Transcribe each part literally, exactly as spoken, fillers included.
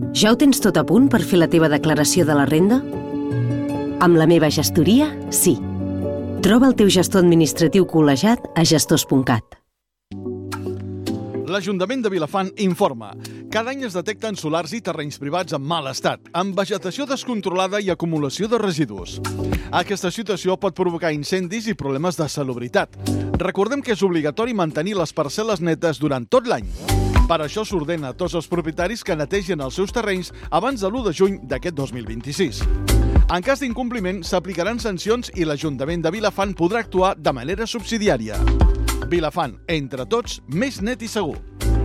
Ja ho tens tot a punt per fer la teva declaració de la renda? Amb la meva gestoria, sí. Troba el teu gestor administratiu col·legiat a gestors punt cat. L'Ajuntament de Vilafant informa. Cada any es detecten solars i terrenys privats en mal estat, amb vegetació descontrolada i acumulació de residus. Aquesta situació pot provocar incendis i problemes de salubritat. Recordem que és obligatori mantenir les parcel·les netes durant tot l'any. Per això s'ordena a tots els propietaris que netegin els seus terrenys abans de l'u de juny d'aquest dos mil vint-i-sis. En cas d'incompliment, s'aplicaran sancions i l'Ajuntament de Vilafant podrà actuar de manera subsidiària. Vilafant, entre tots, més net i segur.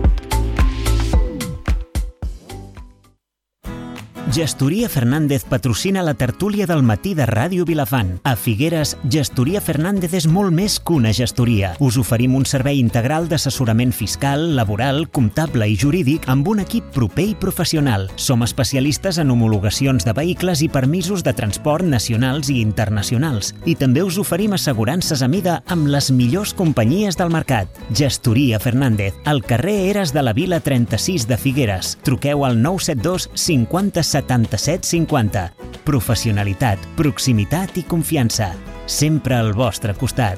Gestoria Fernández patrocina la tertúlia del matí de Ràdio Vilafant. A Figueres, Gestoria Fernández és molt més que una gestoria. Us oferim un servei integral d'assessorament fiscal, laboral, comptable i jurídic amb un equip proper i professional. Som especialistes en homologacions de vehicles i permisos de transport nacionals i internacionals. I també us oferim assegurances a mida amb les millors companyies del mercat. Gestoria Fernández, al carrer Eres de la Vila trenta-sis de Figueres. Truqueu al nou set dos cinquanta setanta-set cinquanta. Professionalitat, proximitat i confiança. Sempre al vostre costat.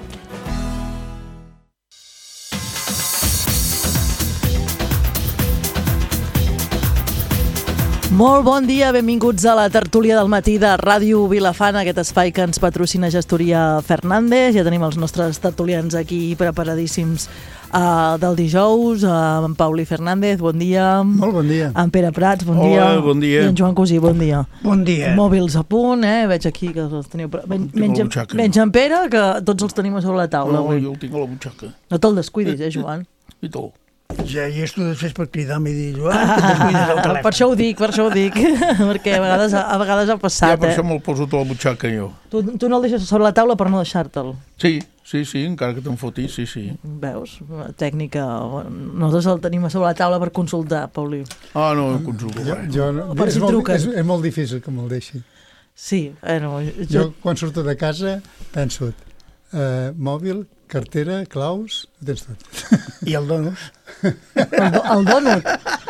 Molt bon dia, benvinguts a la tertúlia del matí de Ràdio Vilafant, aquest espai que ens patrocina Gestoria Fernández. Ja tenim els nostres tertulians aquí preparadíssims uh, del dijous. Uh, en Pauli Fernández, bon dia. Molt bon dia. En Pere Prats, bon Hola, dia. bon dia. I en Joan Cosí, bon dia. Bon dia. Mòbils a punt, eh? Veig aquí que els teniu... Men menys, menys en Pere, que tots els tenim a sobre la taula. No, avui. jo el tinc a la butxaca. No te'l descuidis, eh, Joan? I tu? Ja hi és tu després per cridar-me i dir, Joan, que et descuides el telèfon. Per això ho dic, per això ho dic. Perquè a vegades, a vegades ha passat, ja, per eh? això me'l poso a la butxaca, jo. Tu, tu no el deixes sobre la taula per no deixar-te'l. Sí, sí, sí, encara que te'n fotis, sí, sí. Veus? Tècnica. Nosaltres el tenim a sobre la taula per consultar, Pauli. Ah, no, ho consulto. Jo, jo no, Per és, si molt, truquen. és, és molt difícil que me'l deixi. Sí, eh, no, jo... Jo, quan surto de casa, penso, eh, mòbil, cartera, claus, ho tens tot. I el donos. El, do, el donut.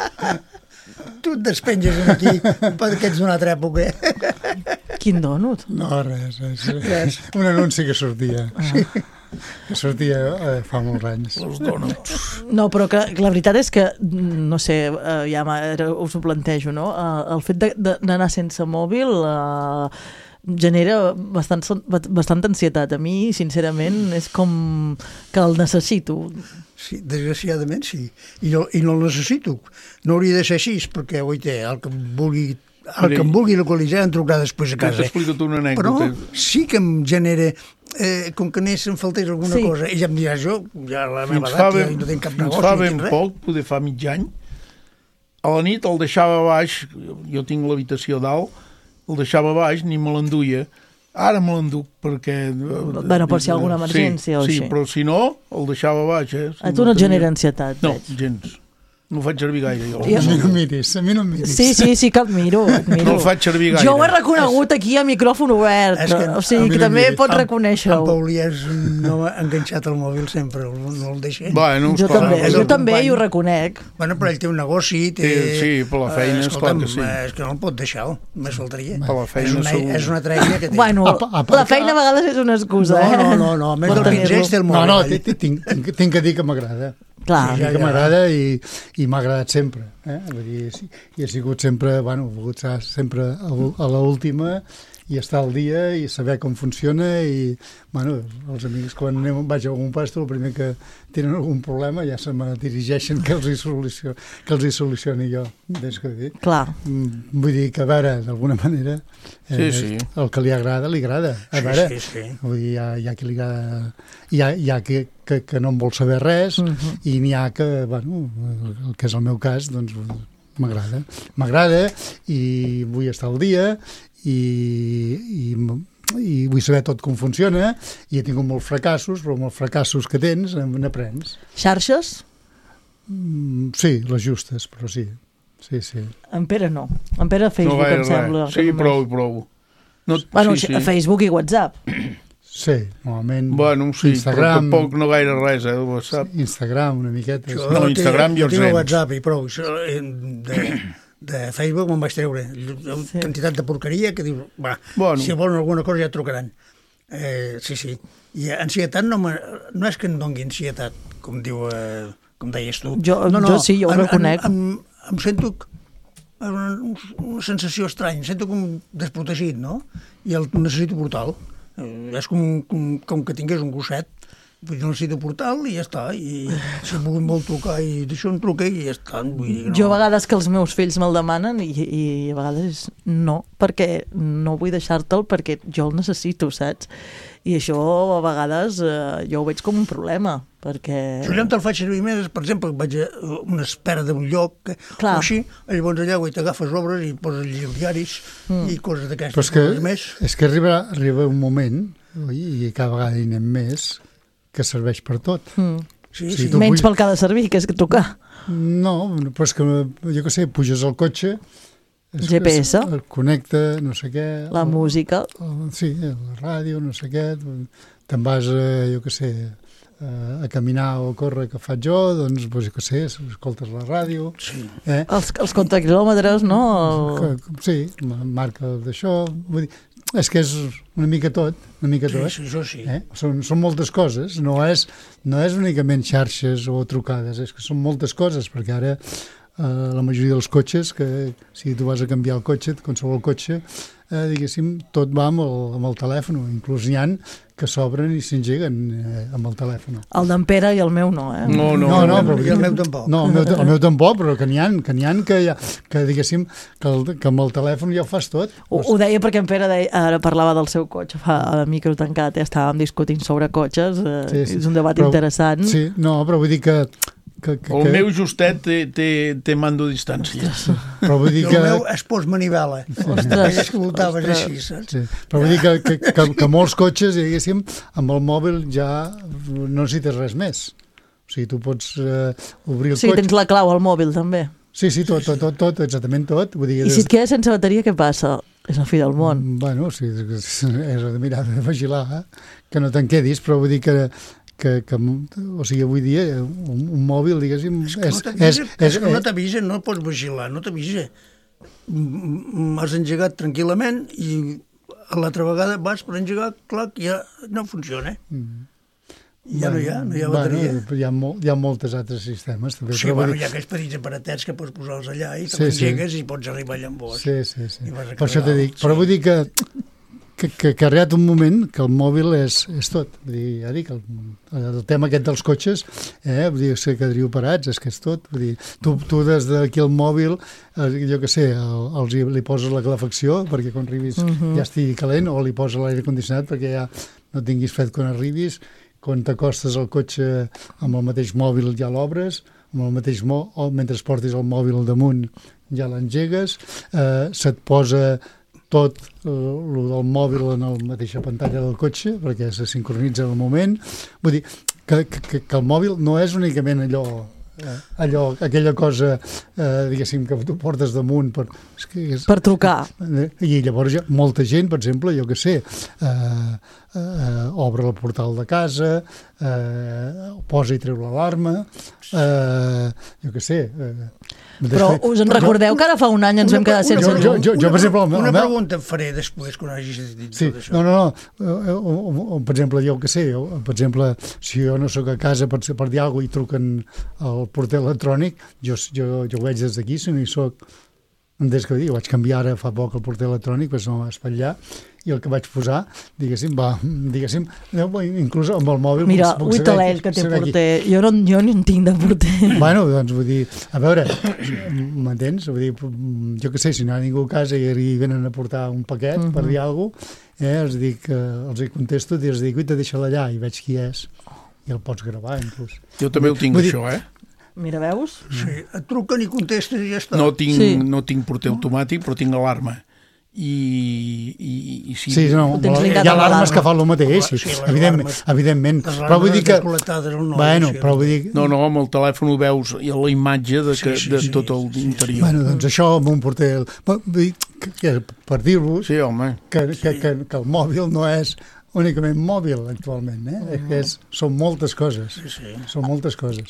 Tu et despenges aquí perquè ets d'una altra època. Quin donut? No, res, res, res. Un anunci que sortia. Ah. Sí. Que sortia eh, fa molts anys. Els donuts. No, però que, que la veritat és que, no sé, eh, ja us ho plantejo, no? Eh, el fet d'anar sense mòbil... Eh, genera bastant, bastanta ansietat. A mi, sincerament, és com que el necessito. Sí, desgraciadament sí. I no, i no el necessito. No hauria de ser així, perquè avui té el que em vulgui, el que em vulgui localitzar em trucarà després a casa. T'explica't una anècdota. Però sí que em genera... Eh, com que anés, em faltés alguna sí. cosa, i ja em diràs jo, ja a la meva edat, ja no tinc cap negoci. Fins fa ben poc, poder fa mig any, a la nit el deixava baix, jo tinc l'habitació dalt, el deixava baix, ni me l'enduia. Ara me l'enduc perquè... Bueno, per si hi ha alguna emergència sí, o així. Sí, però si no, el deixava baix. Eh? Si a tu no et genera ansietat, no, veig. No, gens. No ho faig servir gaire, jo. A mi no miris, a mi no miris. Sí, sí, sí que et miro, et miro. No el faig servir gaire. Jo ho he reconegut aquí a micròfon obert, que, o sigui que també no pots reconèixer-ho. En Pauli és no enganxat al mòbil sempre, no el deixa. Bueno, jo clar, també, jo també i ho reconec. Bueno, però ell té un negoci, té... Sí, per la feina, eh, esclar que sí. És que no el pot deixar, més faltaria. Per la feina, és una, segur. És una trègia que té. Bueno, la feina a vegades és una excusa, no, eh? No, no, no, més del quinze té el mòbil. No, no, tinc, tinc, tinc que dir que m'agrada. Clar. Sí, ja, que m'agrada i, i m'ha agradat sempre. Eh? Vull dir, sí, i he sigut sempre, bueno, he volgut estar sempre a, a l'última i estar al dia i saber com funciona i, bueno, els amics quan anem, vaig a algun pasto, el primer que tenen algun problema ja se me dirigeixen que els hi solucioni, que els hi solucioni jo. Des que dir. Clar. Vull dir que, a veure, d'alguna manera, eh, sí, sí. el que li agrada, li agrada. A veure, sí, sí, sí. Vull dir, hi ha, hi ha qui li agrada... Hi ha, hi ha qui, que, que no en vol saber res uh -huh. i n'hi ha que, bueno, el que és el meu cas, doncs m'agrada. M'agrada i vull estar al dia i, i, i vull saber tot com funciona i he tingut molts fracassos, però amb els fracassos que tens n'aprens. Xarxes? Mm, sí, les justes, però sí. Sí, sí. En Pere no. En Pere Facebook, no em sembla. Sí, prou, prou. No, bueno, sí, sí. a Facebook i WhatsApp. Sí, normalment bueno, sí, Instagram... Però tampoc no gaire res, eh, WhatsApp. Instagram, una miqueta. No, Instagram jo els tinc. Jo tinc WhatsApp i prou. De, de Facebook me'n vaig treure. Sí. Quantitat de porqueria que dius, va, bueno. Si volen alguna cosa ja trucaran. Eh, sí, sí. I ansietat no, no és que em doni ansietat, com diu, eh, com deies tu. Jo, no, no, jo sí, jo ho reconec. Em, em, em sento una, una sensació estranya, em sento com desprotegit, no? I el necessito portar-lo. Eh, és com, com, com que tingués un gosset. Vull dir, necessito portar-lo i ja està. I si vulguin molt trucar i d'això em truca i ja està. Vull dir, no. Jo a vegades que els meus fills me'l demanen i, i a vegades no, perquè no vull deixar-te'l perquè jo el necessito, saps? I això a vegades eh, jo ho veig com un problema, perquè... Jo ja te'l faig servir més, per exemple, vaig a una espera d'un lloc o així, llavors allà vull t'agafes obres i poses diaris mm. i coses d'aquestes. Però és que, més. És que arriba, arriba un moment, i cada vegada hi anem més, que serveix per tot. Mm. Sí, sí. sí. Menys pel que ha de servir, que és trucar. No, però és que, jo què sé, puges al cotxe, G P S, el connecta, no sé què... La el, música. El, sí, la ràdio, no sé què, te'n vas, eh, jo què sé, a caminar o a córrer que faig jo, doncs, doncs jo què sé, escoltes la ràdio... Sí. Eh? Els, els contaquilòmetres, no? El... Sí, marca d'això, vull dir... És que és una mica tot, una mica tot. Sí, això sí. Eh? Són, són moltes coses, no és, no és únicament xarxes o trucades, és que són moltes coses, perquè ara eh, la majoria dels cotxes, que si tu vas a canviar el cotxe, qualsevol cotxe, eh, diguéssim, tot va amb el, amb el telèfon, inclús n'hi ha que s'obren i s'engeguen eh, amb el telèfon. El d'en Pere i el meu no, eh? No, no, no, no, no però, i el meu tampoc. No, el meu, el meu tampoc, però que n'hi ha, que n'hi ha que, ja, que diguéssim, que, el, que amb el telèfon ja ho fas tot. Ho, ho deia perquè en Pere deia, ara parlava del seu cotxe, fa a micro tancat, ja estàvem discutint sobre cotxes, eh, sí, sí. És un debat però, interessant. Sí, no, però vull dir que Que, que, el que... meu justet té, té, té mando a distància. Però vull dir que... El meu és postmanivela. Ostres, és que voltaves així, saps? Sí. Però vull dir que, que, que, que molts cotxes, diguéssim, amb el mòbil ja no necessites res més. O sigui, tu pots uh, obrir el sí, cotxe... Sí, tens la clau al mòbil, també. Sí, sí, tot, tot, tot, tot exactament tot. Vull dir, I si et quedes sense bateria, què passa? És la fi del món. Bueno, sí, és, és de mirar, de vigilar, eh? Que no te'n quedis, però vull dir que... Que, que, o sigui, avui dia un, un mòbil, diguéssim... És que no t'avisa, és, és, és, no t'avisa, no pots vigilar, no t'avisa. M'has engegat tranquil·lament i a l'altra vegada vas per engegar, clar, ja no funciona. Mm. Ja bueno, no hi ha, no hi ha bateria. Bueno, hi ha, molt, hi ha moltes altres sistemes. També, sí, bueno, dir... hi ha aquells petits aparatets que pots posar-los allà i te sí, l'engegues sí. I pots arribar allà amb vos. Sí, sí, sí. Per això t'he dit. Però sí. Vull dir que que, que, que ha arribat un moment que el mòbil és, és tot. Vull dir, ja dic, el, el tema aquest dels cotxes, eh, vull dir, que quedariu parats, és que és tot. Vull dir, tu, tu des d'aquí al mòbil, eh, jo què sé, el, els, li poses la calefacció perquè quan arribis uh-huh. ja estigui calent, o li poses l'aire condicionat perquè ja no tinguis fred quan arribis. Quan t'acostes al cotxe amb el mateix mòbil ja l'obres, amb el mateix mòbil, o mentre portis el mòbil damunt ja l'engegues, eh, se't posa tot el del mòbil en la mateixa pantalla del cotxe perquè se sincronitza al moment. Vull dir que, que, que el mòbil no és únicament allò, eh, allò aquella cosa, eh, diguéssim, que tu portes damunt per, és que és, per trucar. I llavors ja, molta gent, per exemple, jo què sé, eh, eh, obre el portal de casa, eh, posa i treu l'alarma, eh, jo què sé... Eh, Però us en recordeu que ara fa un any ens vam quedar sense llum? Jo, jo, jo, per exemple, una pregunta em faré després quan hagis dit sí, tot això. No, no, no. O, o, o, per exemple, jo què sé, o, per exemple, si jo no sóc a casa per, per dir alguna cosa i truquen al porter electrònic, jo, jo, jo ho veig des d'aquí, si no hi soc... Des que dic, vaig canviar ara fa poc el porter electrònic, perquè no va espatllar, i el que vaig posar, diguéssim, va, diguéssim, inclús amb el mòbil... Mira, ui talell que té porter, jo no, jo no en tinc de porter. Bueno, doncs vull dir, a veure, m'entens? Vull dir, jo què sé, si no hi ha ningú a casa i venen a portar un paquet uh-huh. per dir alguna cosa, eh, els dic, els hi contesto i els dic, ui, te deixa-la allà, i veig qui és, i el pots gravar, inclús. Jo també ho tinc, vull això, eh? Mira, veus? Sí, et truquen i contestes i ja està. No tinc, sí. no tinc porter automàtic, però tinc alarma. I, i, i sí, sí no, hi ha alarmes que fan el mateix, sí, evidentment, evidentment. Però vull dir que... Bueno, però vull dir... No, no, amb el telèfon ho veus i la imatge de, que, sí, sí, de sí, tot el sí, interior. Bueno, doncs això amb un porter... Que, que, per dir-vos sí, home. Que, que, que, que el mòbil no és únicament mòbil actualment, eh? No. És, són moltes coses. Sí, sí. Són moltes coses.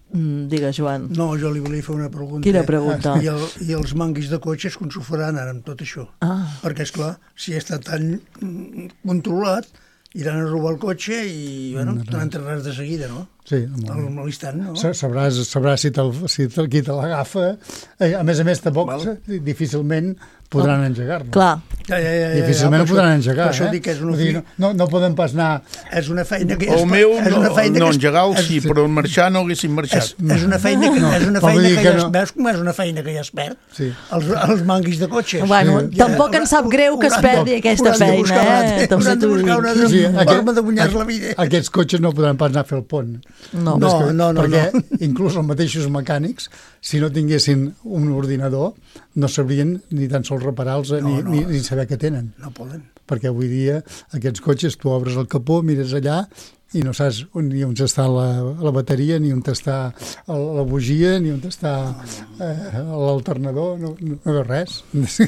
Digues, Joan. No, jo li volia fer una pregunta. Quina pregunta? I, el, i els manguis de cotxes, com s'ho faran ara amb tot això? Ah. Perquè, esclar, si està tan controlat, iran a robar el cotxe i, bueno, t'han enterrat de seguida, no? Sí, Al l'instant, no? Sabràs, sabràs si, te'l, si te, qui te l'agafa. A més a més, tampoc Val. difícilment podran engegar-lo. Clar. Ja, ja, ja, ja, Difícilment ja, ho podran engegar, per això eh? dic que és una, Vull dir, no, no podem pas anar... és una feina que... El meu és no, una feina no que es- engegar-lo és- sí, però en marxar no haguessin És, marxat. és una feina que, No, és una però vull feina dir que, que ja no- es, veus com és una feina que ja es perd? Sí. Els, els manguis de cotxes. Bueno, Sí. tampoc ens sap greu que es perdi aquesta feina, eh? També Hauran de t'ho buscar dic. una Sí, sí, aquest- forma de guanyar la vida. Aquests cotxes no podran pas anar a fer el pont. No. No, És que- no, no, perquè no. inclús els mateixos mecànics, si no tinguessin un ordinador, no sabrien ni tan sols reparar-los No, ni, no. ni, ni saber què tenen. No poden. Perquè avui dia aquests cotxes tu obres el capó, mires allà i no saps on, ni on està la, la bateria, ni on està el, la bugia, ni on està eh, l'alternador, no, no, no veus res.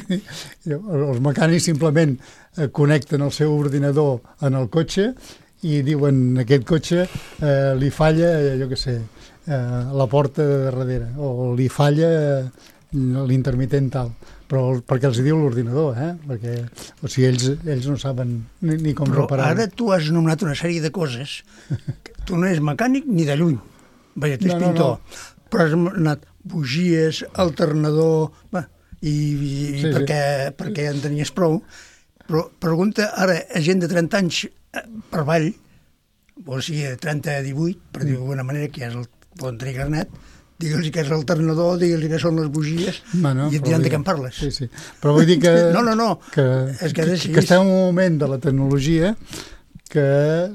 Els mecànics simplement eh, connecten el seu ordinador en el cotxe i diuen aquest cotxe eh, li falla, eh, jo què sé, eh, la porta de darrere, o li falla eh, l'intermitent tal, però perquè els hi diu l'ordinador, eh? Perquè, o sigui, ells, ells no saben ni, ni com Però reparar. ara tu has nomenat una sèrie de coses. Tu no ets mecànic ni de lluny. Vaja, tu ets No, no, pintor. Però has anat bugies, alternador... Va, i, i Sí, sí. perquè, perquè ja en tenies prou. Però pregunta ara a gent de trenta anys eh, per avall, o sigui, de trenta a divuit, per dir d'alguna manera, que ja és el bon tenir carnet, digue'ls que és l'alternador, digue'ls que són les bugies, Bueno, i et però diran vull de què dir- en parles. Sí, sí. Però vull dir que... No, no, no. Que, És que és així. que estem en un moment de la tecnologia que,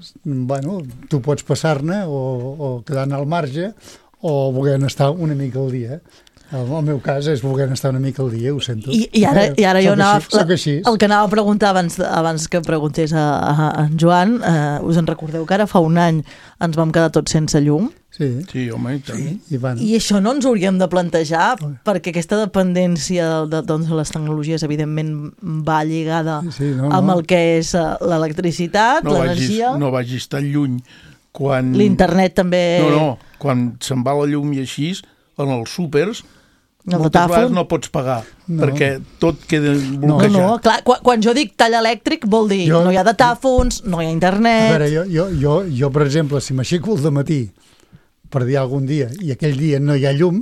bueno, tu pots passar-ne o, o quedar-ne al marge o voler estar una mica al dia. El, el meu cas és voler estar una mica al dia, ho sento. I, i, ara, i ara jo Soc anava... Així, soc així. El que anava a preguntar abans, abans que preguntés a, a, a en Joan, eh, us en recordeu que ara fa un any ens vam quedar tots sense llum? Sí, Sí, home, i tant. i bueno, I això no ens hauríem de plantejar, perquè aquesta dependència de, doncs, de les tecnologies, evidentment, va lligada Sí, no, amb no. el que és eh, l'electricitat, No vagis, l'energia, no vagis tan lluny quan... l'internet també... No, no, quan se'n va la llum i així, en els súpers, el moltes datàfon. vegades no pots pagar, No. perquè tot queda No, bloquejat. no, clar, quan, quan jo dic tall elèctric vol dir Jo- no hi ha datàfons, no hi ha a internet... veure, jo, jo, jo, jo, per exemple, si m'aixeco al dematí per dir algun dia i aquell dia no hi ha llum,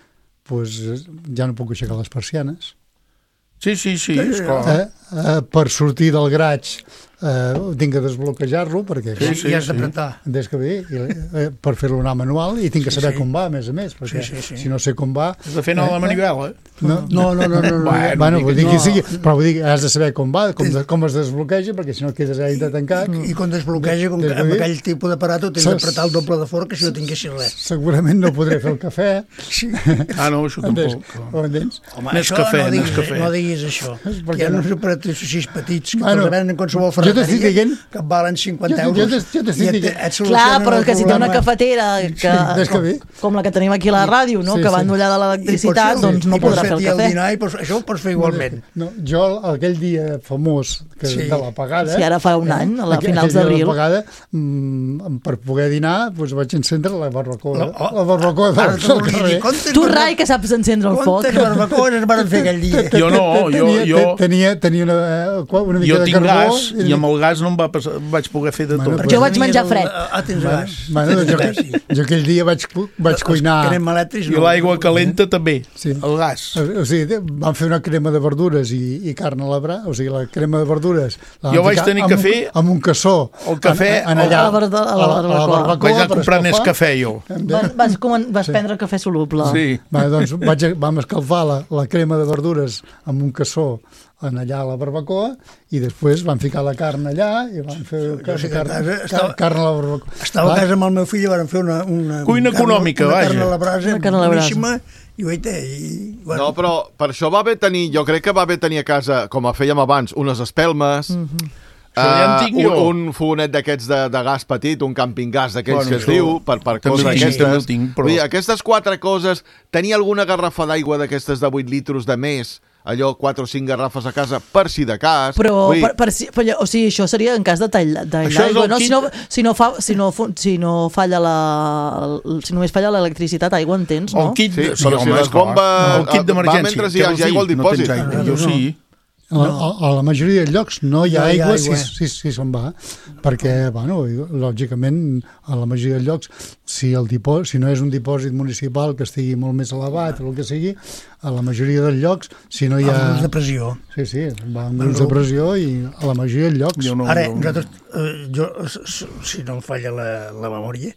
doncs ja no puc aixecar les persianes. Sí, sí, sí, esclar. Eh, eh, per sortir del graig eh, tinc que desbloquejar-lo perquè Sí, I has sí. d'apretar. des que ve, i, eh, per fer-lo anar manual i tinc que Sí, saber sí. com va, a més a més, perquè Sí, sí, sí. si no sé com va... Has de fer anar a la manivela. No, No, no, no, no. no. Bueno, bueno, vull dir que no. sigui, però vull dir que has de saber com va, com, de, com es desbloqueja, perquè si no quedes allà de tancat. I quan desbloqueja, com que Des- amb aquell tipus d'aparato tens Saps- d'apretar el doble de fort que si no tinguessis res. Segurament no podré fer el cafè. Sí. Ah, no, això Entens? tampoc. Ho entens? Home, Més això cafè, no més diguis, cafè. no diguis això. perquè Hi ha no? uns aparatos així petits que Bueno, bueno, venen en qualsevol jo t'estic ferreteria dient- que et valen cinquanta Jo- jo euros. t'es- jo t'estic i et- dient- et Clar, solucionen però el que si té una problema. cafetera que, des que com, ve. com la que tenim aquí a la ràdio, no? Sí, que sí. va endollada de l'electricitat, I pots- doncs no i pots podrà fer el fer-t'hi cafè. dinar i pots, això ho pots fer igualment. No, jo, aquell dia famós que, Sí. de la pagada... Sí, ara fa un any, a la aquell- finals aquell dia de d'abril. la pagada, mm, per poder dinar, doncs vaig encendre la barbacoa. La- La, oh, la barbacoa Ara del, t'ho del volia carrer. dir, quantes Tu, barba- Rai, que saps encendre el foc. Quantes barbacoes es van fer aquell dia? Jo no, jo, tenia, jo, tenia, tenia una, una mica jo de tinc carbó. gas i amb el gas no em va passar, vaig poder fer de Bueno, tot. però- Jo vaig menjar fred. Ah, tens Bueno, gas. bueno, doncs jo, Tens gas, sí. jo aquell dia vaig, cu- vaig cuinar... Els crem elèctrics I no. l'aigua calenta també, Sí. el gas. O sigui, vam fer una crema de verdures i, i carn a la bra, o sigui, la crema de verdures... La Jo vam vaig ficar tenir amb que un- fer Amb un cassó. el cafè en, en a allà, la barda- a la barbacoa. Vaig anar a per comprar escalfar. Nescafè, jo. Vas, vas, comen- vas prendre cafè soluble. Sí. Va, doncs vaig, vam escalfar la, la crema de verdures amb un cassó en allà a la barbacoa i després vam ficar la carn allà i vam fer Jo sé que a carn, casa car, estava- carn a la barbacoa. Estava a Va, casa amb el meu fill i vam fer una... una Cuina carn- econòmica, una vaja. carn a la brasa, Una carn a la brasa. boníssima, i guaita, i... Bueno, No, però per això va bé tenir, jo crec que va bé tenir a casa, com a fèiem abans, unes espelmes, mm -hmm. Això ja en tinc un, jo. un fogonet d'aquests de, de gas petit, un camping gas d'aquells Bueno, que es això diu, per, per també coses ho tinc, d'aquestes. també ho tinc, però- Vull dir, aquestes quatre coses, tenir alguna garrafa d'aigua d'aquestes de vuit litres de més, allò quatre o cinc garrafes a casa per si de cas. Però, Vull dir, per, per, si- per, o sigui, això seria en cas de tall tall Això és d'aigua, el no? kit- Si no, si no, fa, si no, fu- si no falla la... Si només falla l'electricitat, aigua en tens, no? El kit, Sí, sí, però si home, les esclar. bombes- el kit va d'emergència. mentre hi què hagi vols dir? aigua al No dipòsit. tens aigua. Jo sí. A, a, a la majoria de llocs no hi ha No hi ha aigua, aigua. si, si, si se'n va, perquè, bueno, lògicament, a la majoria de llocs, si, el dipò, si no és un dipòsit municipal que estigui molt més elevat o el que sigui, a la majoria dels llocs, si no hi ha... Amb l'ús de pressió. Sí, sí, va amb l'ús de pressió i a la majoria de llocs. Jo no, Ara, jo- nosaltres, eh, jo, s- s- si no em falla la, la memòria,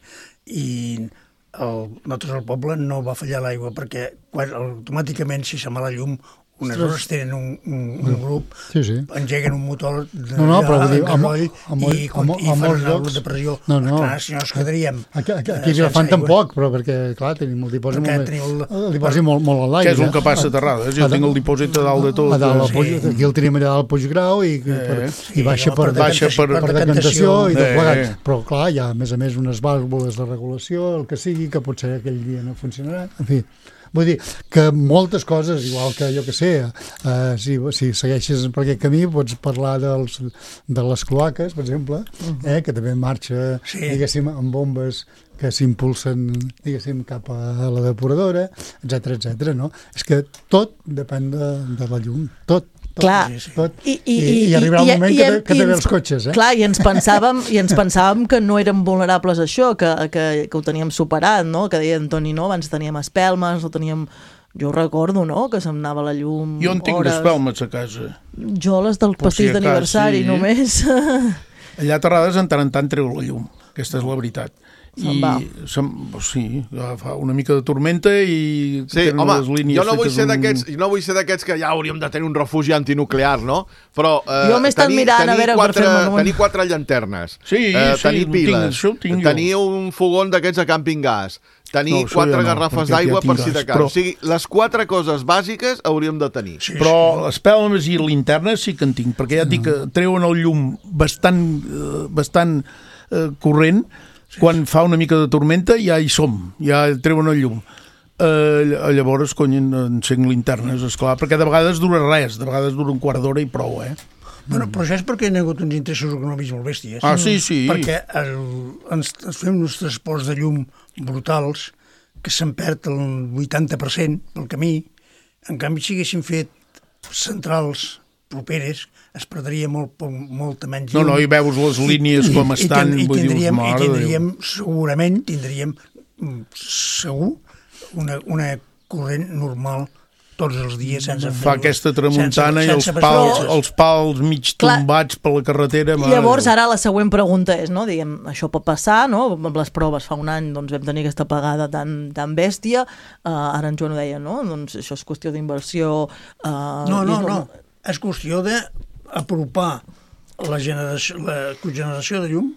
i el, nosaltres al poble no va fallar l'aigua, perquè quan, automàticament, si se'n va la llum, unes hores tenen un, un, un grup, Sí, sí. engeguen un motor de, No, no, però vull dir, de amb- gasoll amb- i, amb- i amb fan molts una llocs- luz de pressió. No, no. Clar, si no ens quedaríem... Aquí, aquí, eh, aquí a sense Vilafant aigua. tampoc, però perquè, clar, tenim el dipòsit Perquè molt, teniu el- el dipòsit molt, molt a l'aire. Què és el que passa a Terrades? Jo A da- tinc el dipòsit a dalt de tot. A dalt, al eh, Puig, aquí el tenim allà al Puiggrau i, Eh, per, sí, i baixa no, per, per baixa per- per per decantació i tot Eh, plegat. eh. Però clar, hi ha a més a més unes vàlvules de regulació, el que sigui, que potser aquell dia no funcionarà. En fi, vull dir que moltes coses, igual que jo que sé, eh, si, si segueixes per aquest camí pots parlar dels, de les cloaques, per exemple, eh, que també marxa, Sí. diguéssim, amb bombes que s'impulsen, diguéssim, cap a la depuradora, etcètera, etcètera, no? És que tot depèn de, de la llum, tot. Tot, Clar. tot. I, i, I, i arribarà un moment i- que, i te- que i també ens- els cotxes, eh? Clar, i ens pensàvem, i ens pensàvem que no érem vulnerables a això, que, que, que ho teníem superat, no? Que deia Antoni, no? Abans teníem espelmes, o teníem... Jo ho recordo, no?, que se'm anava la llum Jo en tinc hores. espelmes a casa. Jo les del Per si pastís a cas, d'aniversari, sí. només. Allà a Terrades en tant en tant treu la llum. Aquesta és la veritat. Se'n va. se'n, sí, fa una mica de tormenta i Sí, tenen home, les línies jo no vull fetes ser un- d'aquests no vull ser d'aquests que ja hauríem de tenir un refugi antinuclear, no? Però eh, Jo m'he estat tenir, mirant a tenir veure per quatre, fer-me'n un. tenir quatre llanternes, Sí, eh, sí, tenir ho tinc, piles, això ho tinc jo. tenir un fogó d'aquests de camping gas, tenir No, això quatre ja no, garrafes perquè ja d'aigua tinc per si gas, de cas. però- O sigui, les quatre coses bàsiques hauríem de tenir. Sí, Però espelmes i linternes sí que en tinc, perquè ja et dic que treuen el llum bastant, eh, bastant eh, corrent, quan fa una mica de tormenta ja hi som, ja treuen el llum. Eh, llavors, cony, encenc linternes, esclar, perquè de vegades dura res, de vegades dura un quart d'hora i prou, eh? Bueno, però això és perquè hi ha hagut uns interessos econòmics molt bèsties. Ah, sí, sí. Perquè el, ens, ens fem uns transports de llum brutals que se'n perd el vuitanta per cent pel camí. En canvi, si haguéssim fet centrals properes, es perdria molt, po- molta menys No, llum. no, i veus les línies com I estan, ten- i vull dir, tindríem, i mare de Déu. tindríem segurament, tindríem mm, segur una, una corrent normal tots els dies sense fer... Fa aquesta tramuntana i els sense pals, passeig. els pals mig Clar. tombats per la carretera. mare Llavors, de Déu. ara la següent pregunta és, no? Diguem, això pot passar, no? Amb les proves fa un any doncs, vam tenir aquesta apagada tan, tan bèstia. Uh, ara en Joan ho deia, no? Doncs això és qüestió d'inversió. Uh, No, no, i és no. És qüestió d'apropar la, generació, la cogeneració de llum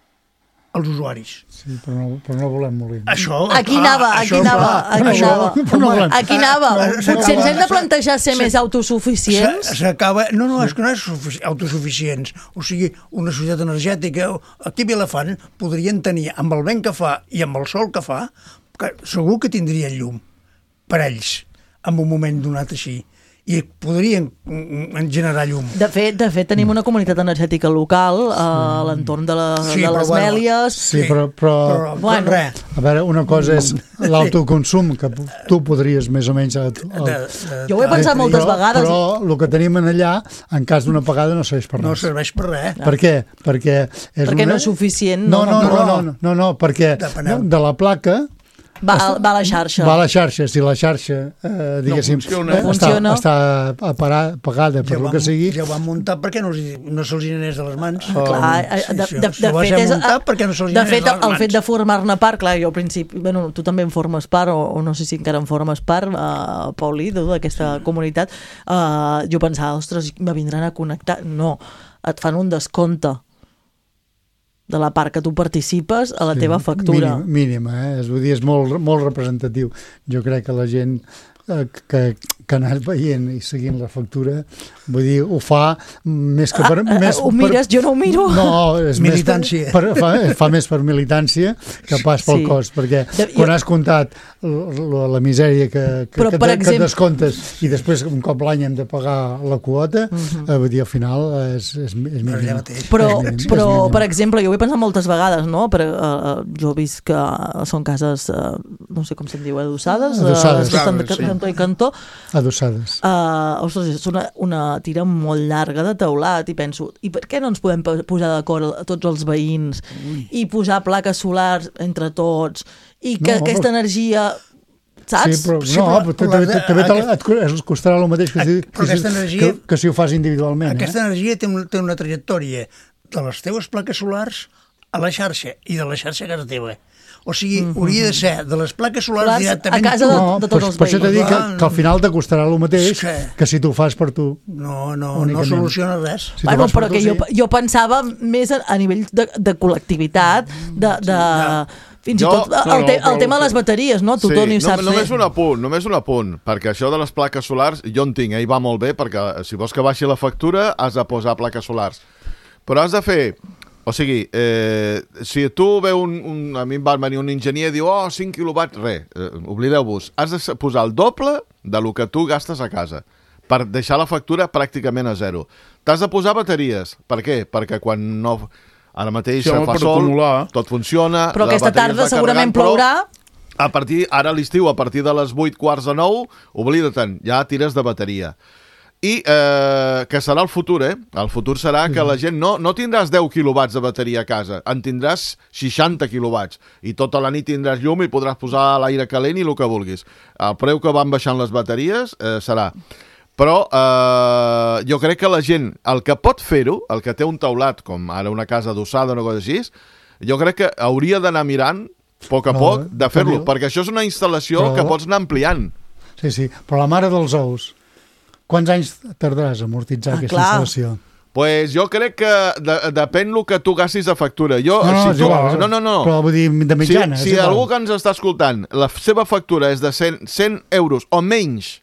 als usuaris. Sí, però no, però no volem molins. Això, Aquí clar, anava, aquí això, anava, clar, aquí això, anava. però no volem. Aquí anava. Eh, Potser s'acaba- ens hem de plantejar ser s'ha- més autosuficients. S'a- S'acaba... No, no, és que no és sufici- autosuficients. O sigui, una societat energètica... Aquí a Vilafant podrien tenir, amb el vent que fa i amb el sol que fa, que segur que tindrien llum per ells, en un moment donat així. I podrien mm, generar llum. De fet, de fet, tenim una comunitat energètica local a l'entorn de, la, Sí, de però les bueno, Mèlies. Sí, però, però, Però, Bueno. bueno, res. a veure, una cosa és l'autoconsum, que tu podries més o menys... El, De, de, Jo ho he pensat de- moltes però, vegades. Però el que tenim en allà, en cas d'una apagada, no serveix per No res. serveix per res. Per què? Perquè, és Perquè una... no és suficient. No, no, no, no, no, no, no, no perquè Depeneu. de la placa Va, va a la xarxa. va a la xarxa. Si la xarxa, eh, diguéssim, funciona. eh, No està, funciona. està apara- apagada per Ja el ho que van- sigui, Ja ho van muntar perquè no, els hi- no se'ls hi anés de les mans. Clar, eh, Sí, de, sí, de, de, s'ho va fet, ser és, muntar perquè no se'ls hi de anés fet, de les el mans. fet de formar-ne part, clar, jo al principi, bueno, tu també en formes part, o, o no sé si encara en formes part, uh, Paulí, tu, d'aquesta comunitat, uh, jo pensava, ostres, me vindran a connectar. No, et fan un descompte de la part que tu participes a la sí, teva factura. Mínima, mínima, eh? És, vull dir, és molt, molt representatiu. Jo crec que la gent eh, que, que ha anat veient i seguint la factura, vull dir, ho fa més que per... Ah, més ho mires? per, jo no ho miro. No, és militància. Més per, per, fa, fa més per militància que pas pel Sí. cost, perquè Jo- quan has comptat la, la misèria que, que, Però, que, per que exemple- et descomptes i després un cop l'any hem de pagar la quota, Mhm. eh, vull dir, al final és, és, és Però allà mínim. mateix. Però, És mínim, és però mínim. per exemple, jo ho he pensat moltes vegades, no? Per, uh, jo he vist que són cases, uh, no sé com se'n diu, adossades, Adossades. uh, que estan de Sí. cantó i cantó. Adossades. Uh, ostres, és una, una tira molt llarga de teulat i penso, i per què no ens podem po- posar d'acord a tots els veïns i posar plaques solars entre tots i que No, aquesta però- energia... Saps? Sí, però, Sí, no, però- però, però també, la- també te- aquest- et, et costarà el mateix que, si, Però que, si, aquesta energia- que, que si ho fas individualment. Aquesta eh? energia té, un, té una trajectòria de les teves plaques solars a la xarxa i de la xarxa a casa teva. O sigui, mm -hmm. hauria de ser de les plaques solars Solars directament a casa tu. de- No, tots per, els per això t'he veïns. dit que, que al final te costarà el mateix Sí. que si tu ho fas per tu. No, no, no Únicament. soluciona res. Si tu Bueno, fas per però tu, que jo, sí. jo pensava més a, a nivell de, de col·lectivitat, de, de, fins Jo- i tot el, no, te, no, el tema de les bateries, no? Tu, Toni, ho no, saps només bé. un apunt, només un apunt, perquè això de les plaques solars, jo en tinc, eh, i va molt bé, perquè si vols que baixi la factura has de posar plaques solars. Però has de fer... O sigui, eh, si tu veu un, un... A mi em va venir un enginyer i diu, oh, cinc quilowatts, res, eh, oblideu-vos. Has de posar el doble de lo que tu gastes a casa per deixar la factura pràcticament a zero. T'has de posar bateries. Per què? Perquè quan no... Ara mateix Sí, se home, fa per sol, acumular. tot funciona... Però la aquesta bateria es tarda va segurament carregant, però plourà. A partir, ara a l'estiu, a partir de les vuit quarts de nou, oblida-te'n, ja tires de bateria. I eh, que serà el futur, eh? El futur serà que la gent no, no tindràs deu quilowatts de bateria a casa, en tindràs seixanta quilowatts. I tota la nit tindràs llum i podràs posar l'aire calent i el que vulguis. El preu que van baixant les bateries eh, serà... Però eh, jo crec que la gent, el que pot fer-ho, el que té un teulat, com ara una casa adossada o una cosa així, jo crec que hauria d'anar mirant, a poc a No, poc, de fer-lo, però- perquè això és una instal·lació però- que pots anar ampliant. Sí, sí. Però la mare dels ous, quants anys tardaràs a amortitzar Ah, aquesta clar. instal·lació? Pues jo crec que de, depèn el que tu gastis de factura. Jo, No, no, si és tu, igual. no, no, no. Però vull dir, de mitjana, si és si igual. algú que ens està escoltant, la seva factura és de cent, cent euros o menys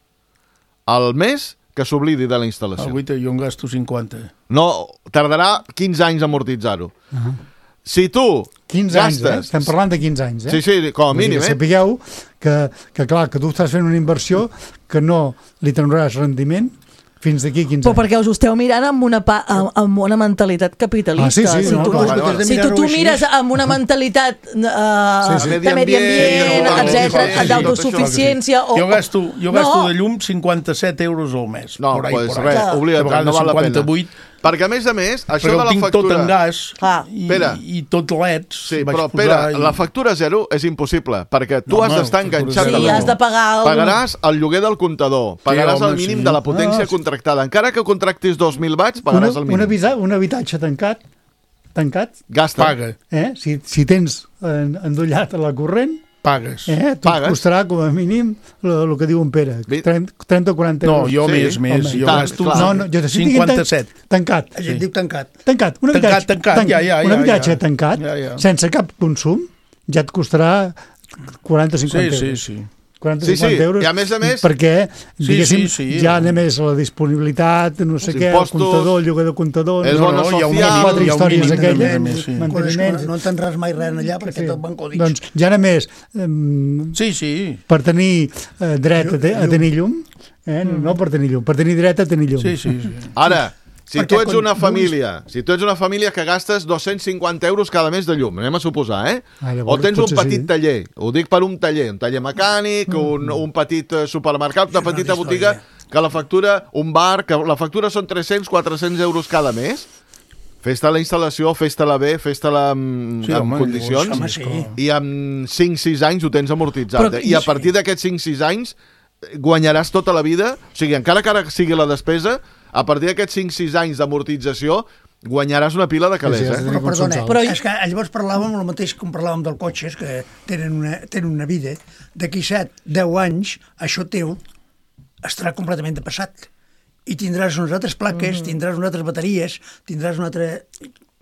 al mes, que s'oblidi de la instal·lació. Agüita, jo en gasto cinquanta. No, tardarà quinze anys a amortitzar-ho. Uh -huh. Si tu quinze anys, eh? gastes... Estem parlant de quinze anys, eh? Sí, sí, com a Vull dir mínim, que eh? sapigueu que, que, clar, que tu estàs fent una inversió que no li tindràs rendiment fins d'aquí quinze Però anys. perquè us ho esteu mirant amb una, pa, amb, amb una mentalitat capitalista. Ah, sí, sí, si no, tu, no, vale, vale. si tu, tu mires amb una mentalitat uh, Sí, sí. de medi ambient, Sí, sí, etcètera, sí, d'autosuficiència... o- Jo gasto, jo gasto No. de llum cinquanta-set euros al mes. No, por ahí, pues por ahí. res, Clar. oblida't, De vegades no val la pena. cinquanta-vuit, Perquè, a més a més, això perquè de ho la tinc factura... tot en gas Clar. i, Espera. i tot leds. Sí, vaig però, posar espera, i- la factura zero és impossible, perquè tu No, has home, d'estar factura enganxat zero a Sí, la no. has de pagar... El... Pagaràs el lloguer del comptador, pagaràs home, el mínim sí. de la potència Ah, sí. contractada. Encara que contractis dos mil watts, Una, pagaràs el un, mínim. habita, un habitatge tancat, tancat, Gasta. Paga, eh? si, si tens en, endollat a la corrent, pagues. eh? tot Pagues. costarà com a mínim el que diu en Pere, Vi- trenta o quaranta No, euros. jo Sí, més, més. home, Jo tant, gasto clar. No, no, jo t'estic dient cinquanta-set. tancat. Allà et diu tancat. Tancat, un Tancat, habitatge, tancat, tanc- ja, ja, un ja, habitatge ja. tancat, Ja, ja. sense cap consum, ja et costarà quaranta o cinquanta Sí, euros. sí, sí. quaranta o Sí, sí, cinquanta euros. i a més a més- Perquè, Sí, diguéssim, sí, sí. ja anem més a la disponibilitat, no sé Els què, el impostos, comptador, el lloguer de comptador... és no, bona no, hi ha un social, mínim, quatre hi ha un històries mínim, aquelles, a més, sí. Quan és, manteniments... no entendràs mai res allà perquè Sí. tot van codis. Doncs ja anem més eh, Sí, sí. per tenir eh, dret a, te, a tenir llum, eh? no per tenir llum, per tenir dret a tenir llum. Sí, sí, sí. Ara, si Perquè tu ets quan una vulguis- família, si tu ets una família que gastes dos-cents cinquanta euros cada mes de llum, anem a suposar, eh? Ah, llavors o tens un potser petit sí. taller, ho dic per un taller, un taller mecànic, un, un petit eh, supermercat, una És una petita altra botiga, història. que la factura, un bar, que la factura són tres-cents quatre-cents euros cada mes, fes-te la instal·lació, fes-te-la bé, fes-te-la amb, Sí, amb home, condicions, home, sí. i en cinc sis anys ho tens amortitzat. Però- eh? I a partir d'aquests cinc sis anys guanyaràs tota la vida, o sigui, encara que ara sigui la despesa, a partir d'aquests cinc sis anys d'amortització guanyaràs una pila de calés, Sí, sí, has de eh? Però, perdona, Però- però... és que llavors parlàvem el mateix com parlàvem dels cotxes, que tenen una, tenen una vida. D'aquí set, deu anys, això teu estarà completament depassat. I tindràs unes altres plaques, mm. tindràs unes altres bateries, tindràs una altra...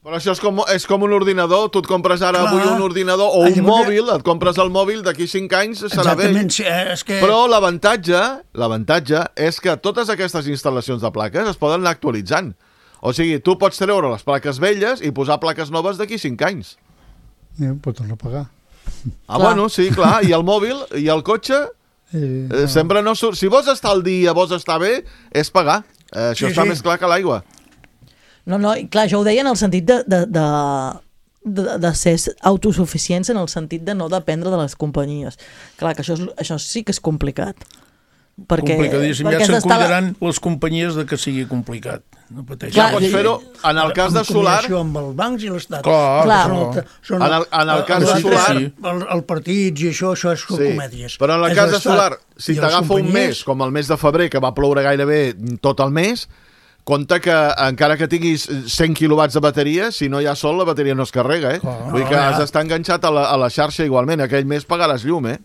Però això és com, és com un ordinador. Tu et compres ara Clar. avui un ordinador o Ah, un llavors- mòbil, et compres el mòbil, d'aquí cinc anys serà bé. Exactament, sí, eh, és que... Però l'avantatge l'avantatge és que totes aquestes instal·lacions de plaques es poden anar actualitzant. O sigui, tu pots treure les plaques velles i posar plaques noves d'aquí cinc anys. Eh, pot tornar a pagar. Ah, Clar. bueno, sí, clar. I el mòbil i el cotxe Eh, eh, sempre no surt. Si vols estar al dia, vols estar bé, és pagar. Eh, això Sí, està sí. més clar que l'aigua. No, no, i clar, jo ho deia en el sentit de, de, de, de, de ser autosuficients, en el sentit de no dependre de les companyies. Clar, que això, és, això sí que és complicat. Perquè, Complicadíssim. perquè Ja has se'n d'estar- cuidaran les companyies de que sigui complicat. No pateixis. Ja Clar, pots i- fer-ho en el cas de en solar. combinació amb els bancs i l'Estat. Clar, Clar. Són el, són En el- en el cas de el- solar- El, el partits i això, això és Sí, comèdies. però en el És cas de l'Estat solar, si i les t'agafa un companyies- mes, com el mes de febrer, que va ploure gairebé tot el mes, compte que encara que tinguis cent quilowatts de bateria, si no hi ha sol, la bateria no es carrega, eh? Clar. Vull dir que has d'estar enganxat a la, a la xarxa igualment. Aquell mes pagaràs llum, eh?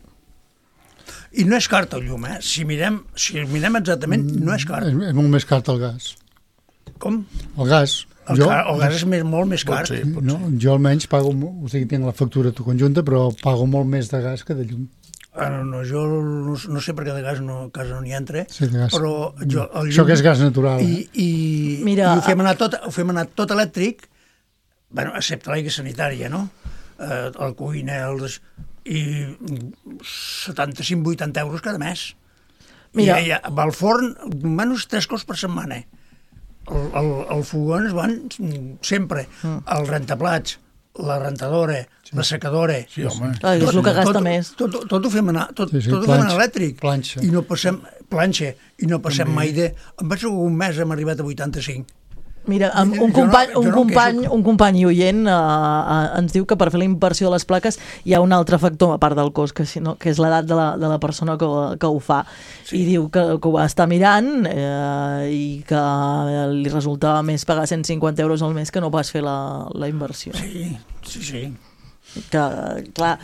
I no és car el llum, eh? Si mirem, si mirem exactament, no és car. és, és molt més car el gas. Com? El gas. El, car, el gas és més, molt més car. Pot ser, pot No, ser. jo almenys pago, o sigui, tinc la factura tu conjunta, però pago molt més de gas que de llum. Ah, no, no, jo no, no sé perquè de gas no, a casa no n'hi entra, Sí, de gas. però jo, el Això que és gas natural. I, Eh? i, Mira, i ho fem anar tot, ho fem anar tot elèctric, bueno, excepte l'aigua sanitària, no? Eh, el cuina, els, i setanta-cinc vuitanta euros cada mes. Mira. I, i va al forn, menys tres cops per setmana. El, el, el fogó es van sempre. Mm. El rentaplats, la rentadora, sí. la secadora... Sí, home. Clar, és el que gasta tot, més. Tot, tot, tot ho fem anar, tot, Sí, sí, tot ho fem anar planxa, elèctric. planxa. I no passem, planxa, i no passem mai de... Em penso que un mes hem arribat a vuitanta-cinc. Mira, amb Jo un no- company, jo un no em company, queixo. un company oient uh, uh, ens diu que per fer la inversió de les plaques hi ha un altre factor, a part del cost, que, si no, que és l'edat de, la, de la persona que, ho- que ho fa. Sí. I diu que, que ho va estar mirant eh, i que li resultava més pagar cent cinquanta euros al mes que no pas fer la, la inversió. Sí, sí, sí. Que, clar,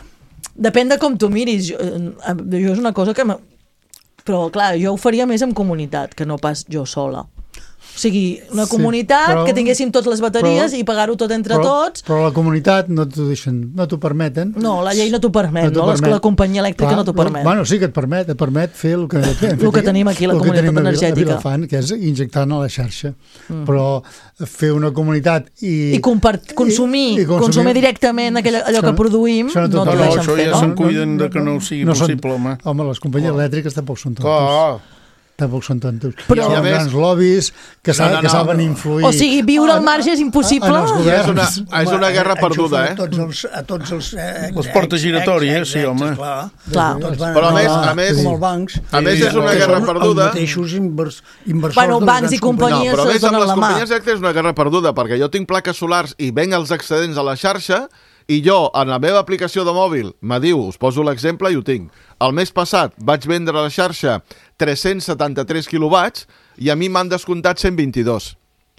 depèn de com tu miris. Jo, eh, jo és una cosa que... Però, clar, jo ho faria més en comunitat, que no pas jo sola. O sigui, una Sí, comunitat, però- que tinguéssim totes les bateries però- i pagar-ho tot entre però, tots. Però la comunitat no t'ho deixen, no t'ho permeten. No, la llei no t'ho permet, no? t'ho Les- La companyia elèctrica Clar, no t'ho permet. Bueno, sí que et permet, et permet fer el que, El que tenim aquí, la el que comunitat tenim a Vil- energètica. A Vilafant, que és injectant a la xarxa. Mm. Però fer una comunitat i... I compart consumir, i- i consumir- consumir directament aquell, allò Això- que produïm, això no no t'ho t'ho No, no, deixen això fer, ja no? se'n cuiden de que no sigui no són- possible, home. Home, les companyies Oh. elèctriques tampoc són tontes. Clar. Tampoc són tontos. Però- Hi I a ha més- grans lobbies que, sa, No, no, que no. saben influir. O sigui, viure al en- marge és impossible. en els I és una, governs. és una guerra perduda, A eh? tots els... A tots els eh, Les portes ex- giratòries, ex- sí, ex- home. Clar. Clar. Tots van Però a anar més- a més- com els bancs. A més, Sí, és una sí. guerra Són perduda. Els mateixos invers, inversors Bueno, de les bancs i grans companyies No, però a se més, amb donen les la mà. companyies elèctriques és una guerra perduda, perquè jo tinc plaques solars i venc els excedents a la xarxa i jo, en la meva aplicació de mòbil, me diu, us poso l'exemple i ho tinc, el mes passat vaig vendre a la xarxa tres-cents setanta-tres quilowatts i a mi m'han descomptat cent vint-i-dos.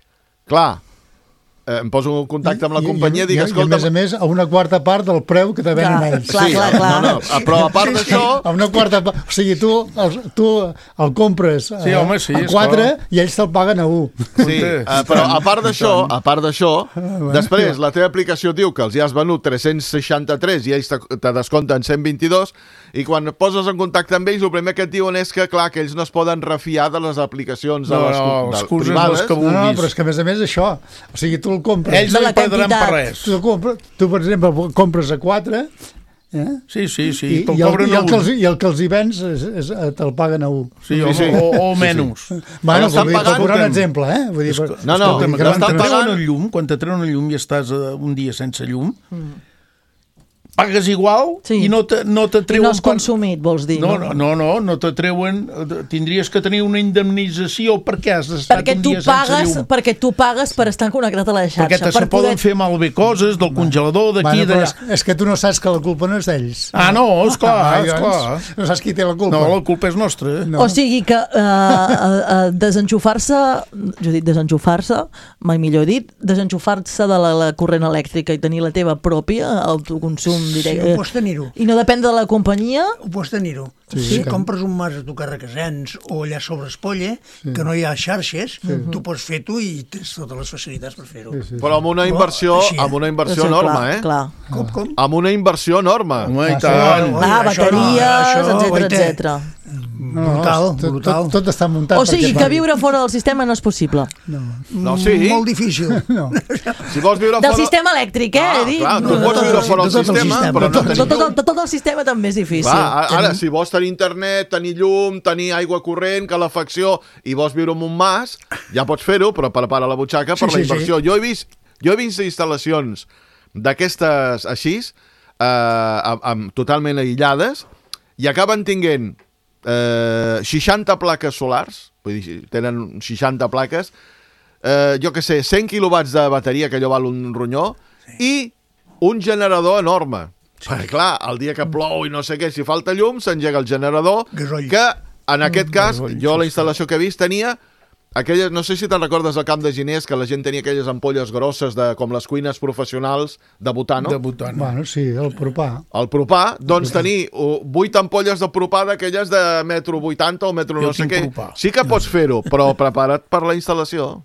Clar, eh, em poso en contacte amb la companyia i dic, I, i, escolta... I a més a més, a una quarta part del preu que te venen Clar, ells. clar, clar, clar. No, no, però a part d'això... A una quarta part. O sigui, tu el, tu el compres Sí, eh, home, sí, a és quatre clar. i ells te'l paguen a un. Sí, eh, però a part d'això, a part d'això, després la teva aplicació diu que els hi has venut tres-cents seixanta-tres i ells te, te descompten cent vint-i-dos i quan et poses en contacte amb ells el primer que et diuen és que, clar, que ells no es poden refiar de les aplicacions de No, les, no, de, excuses privades. les que No, no, vulguis. però és que a més a més això, o sigui, tu el compres. Ells De no la hi perdran per quantitat. res. Tu, compres, tu, per exemple, compres a quatre eh? Sí, sí, sí. I, te'l i, el, cobren i, a el que els, un. i el que els hi vens és, és, te'l paguen a un. Sí, o, Sí, sí. o, o menys. Bueno, estan vull dir, pagant- per posar un exemple, eh? Vull dir, per, No, no, escolta'm, que que l'estan Quan te pagant- treuen el llum, quan te treuen el llum i estàs eh, un dia sense llum, pagues igual Sí. i no te, no te I treuen... no has quan- consumit, vols dir? No, no, no, no, no te treuen... Tindries que tenir una indemnització perquè has estat Perquè un tu dia sense pagues, llum. perquè tu pagues per estar connectat a la xarxa. Perquè te se per poden fer malbé coses del congelador, d'aquí i bueno, però d'allà. és, és que tu no saps que la culpa no és d'ells. Ah, no, esclar, Ah, esclar. doncs, no saps qui té la culpa. No, la culpa és nostra. No. O sigui que uh, uh, uh, desenxufar-se, jo he dit desenxufar-se, mai millor dit, desenxufar-se de la, la corrent elèctrica i tenir la teva pròpia, autoconsum directe. Sí, ho pots tenir-ho. I no depèn de la companyia? Ho pots tenir-ho. Sí, si que... compres un mas a tocar requesens o allà sobre Espolla, sí. que no hi ha xarxes, sí. tu pots fer tu i tens totes les facilitats per fer-ho. Sí, sí. Però amb una inversió, Així, amb una inversió sí, enorme, clar, eh? Clar. Com, com? Amb una inversió enorme. Home, i Ah, tant. Oi, Ah, això no, bateries, això, etcètera, oita. etcètera. No, brutal, tot, brutal. Tot, tot està muntat. O sigui, perquè que pagui. viure fora del sistema no és possible. No, No, sí. Molt difícil. no. Si vols viure Del fora... sistema elèctric, eh? Ah, he dit. clar, tu No, pots de viure tot- fora del de tot el sistema, sistema, però de no tot el tenir Tot, tot, llum. tot, tot el sistema també és difícil. Clar, ara, si vols tenir internet, tenir llum, tenir aigua corrent, calefacció, i vols viure en un mas, ja pots fer-ho, però prepara la butxaca per Sí, la sí, inversió. Jo he vist, jo he vist instal·lacions d'aquestes així, eh, amb, amb, totalment aïllades, i acaben tinguent eh, seixanta plaques solars, vull dir, tenen seixanta plaques, eh, jo que sé, cent quilowatts de bateria, que allò val un ronyó, sí. i un generador enorme. Sí. Perquè, clar, el dia que plou i no sé què, si falta llum, s'engega el generador, Gasoll. que, en aquest cas, gasoll, jo sí, la instal·lació que he vist tenia aquelles, no sé si te'n recordes al Camp de Giners, que la gent tenia aquelles ampolles grosses, de, com les cuines professionals de butano. De butano. Bueno, sí, el propà. El propà, doncs tenir uh, vuit ampolles de propà d'aquelles de metro vuitanta o metro Jo no sé tinc què. propà. Sí que pots fer-ho, però prepara't per la instal·lació.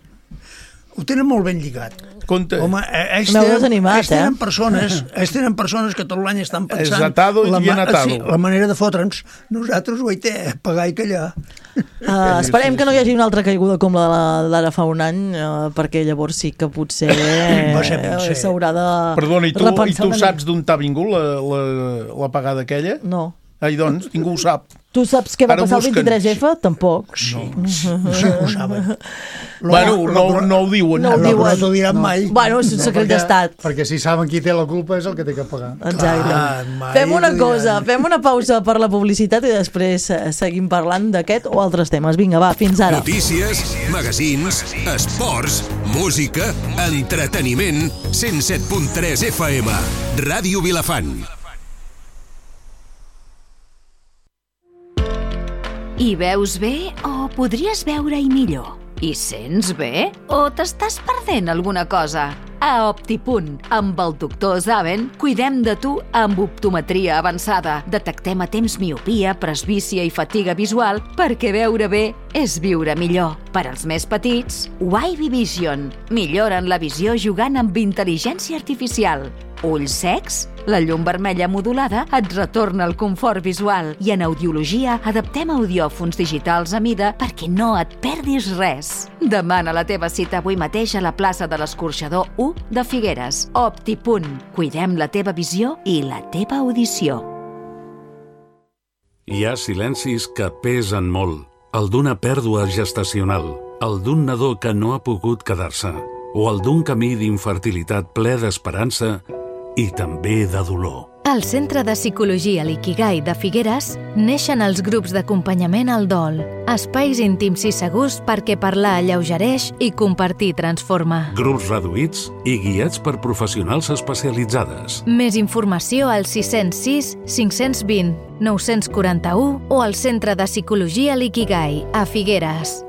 Ho tenen molt ben lligat. Compte. Home, eh, ells M'heu tenen, desanimat, ells tenen eh? persones, ells tenen persones que tot l'any estan pensant... És atado i la, bien ma- atado. sí, la manera de fotre'ns. Nosaltres ho he té, pagar i callar. Uh, esperem que no hi hagi una altra caiguda com la d'ara fa un any, uh, perquè llavors sí que potser Va ser ben eh, ser. s'haurà de Perdona, i tu, i repensar tu una saps d'on t'ha vingut la, la, la pagada aquella? mica. No. Ai, doncs, ningú ho sap. Tu saps què va Ara passar el busquen. vint-i-tres efa? Tampoc. Sí, no. no sé que ho saben. Lo- Bueno, lo- no, lo- no ho diuen. No ho lo- diuen. No t'ho diran mai. Bueno, és un secret perquè- d'estat. Perquè si saben qui té la culpa és el que té que pagar. Exacte. Clar, mai Fem una t'ho cosa, diran. fem una pausa per la publicitat i després eh, seguim parlant d'aquest o altres temes. Vinga, va, fins ara. Notícies, magazins, esports, música, entreteniment, cent set punt tres F M. Ràdio Vilafant. I veus bé o podries veure-hi millor? I sents bé o t'estàs perdent alguna cosa? A Optipunt, amb el doctor Zaven, cuidem de tu amb optometria avançada. Detectem a temps miopia, presbícia i fatiga visual perquè veure bé és viure millor. Per als més petits, Wavy Vision. Milloren la visió jugant amb intel·ligència artificial. Ulls secs? La llum vermella modulada et retorna el confort visual i en audiologia adaptem audiòfons digitals a mida perquè no et perdis res. Demana la teva cita avui mateix a la plaça de l'Escorxador u de Figueres. Optipunt. Cuidem la teva visió i la teva audició. Hi ha silencis que pesen molt. El d'una pèrdua gestacional, el d'un nadó que no ha pogut quedar-se, o el d'un camí d'infertilitat ple d'esperança i també de dolor. Al Centre de Psicologia L'Ikigai de Figueres neixen els grups d'acompanyament al dol, espais íntims i segurs perquè parlar alleugereix i compartir transforma. Grups reduïts i guiats per professionals especialitzades. Més informació al sis zero sis, cinc dos zero, nou quatre u o al Centre de Psicologia L'Ikigai a Figueres.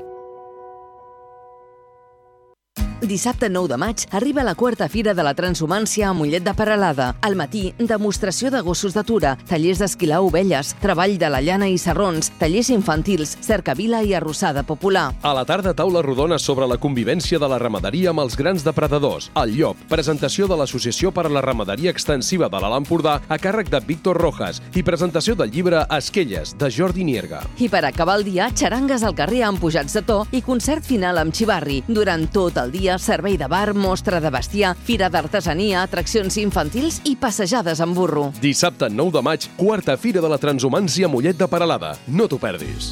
Dissabte nou de maig arriba la quarta Fira de la Transhumància a Mollet de Peralada. Al matí, demostració de gossos d'atura, tallers d'esquilar ovelles, treball de la llana i sarrons, tallers infantils, cercavila i arrossada popular. A la tarda, taula rodona sobre la convivència de la ramaderia amb els grans depredadors. El llop, presentació de l'Associació per a la Ramaderia Extensiva de l'Alt Empordà a càrrec de Víctor Rojas i presentació del llibre Esquelles, de Jordi Nierga. I per acabar el dia, xarangues al carrer amb pujats de to i concert final amb xivarri. Durant tot el dia, servei de bar, mostra de bestiar, fira d'artesania, atraccions infantils i passejades amb burro. Dissabte nou de maig, quarta Fira de la Transhumància a Mollet de Peralada. No t'ho perdis.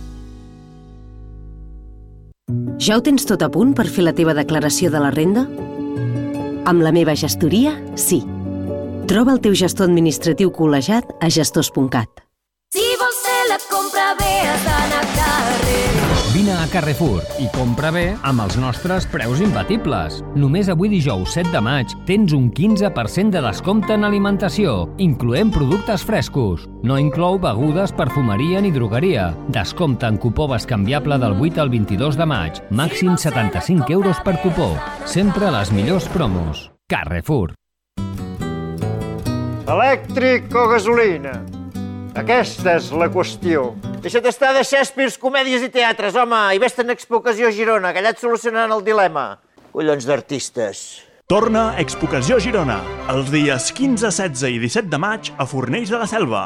Ja ho tens tot a punt per fer la teva declaració de la renda? Amb la meva gestoria, sí. Troba el teu gestor administratiu col·legiat a gestors punt cat. Si vols fer la compra bé, has d'anar a Carrefour. Vine a Carrefour i compra bé amb els nostres preus imbatibles. Només avui dijous set de maig tens un quinze per cent de descompte en alimentació, incloent productes frescos. No inclou begudes, perfumeria ni drogueria. Descompte en cupó bescanviable del vuit al vint-i-dos de maig. Màxim setanta-cinc euros per cupó. Sempre les millors promos. Carrefour. Elèctric o gasolina? Aquesta és la qüestió. Deixa't estar de Shakespeare, comèdies i teatres, home, i vés-te'n a Expocació Girona, que allà et solucionaran el dilema. Collons d'artistes. Torna Expocació Girona, els dies quinze, setze i disset de maig a Fornells de la Selva.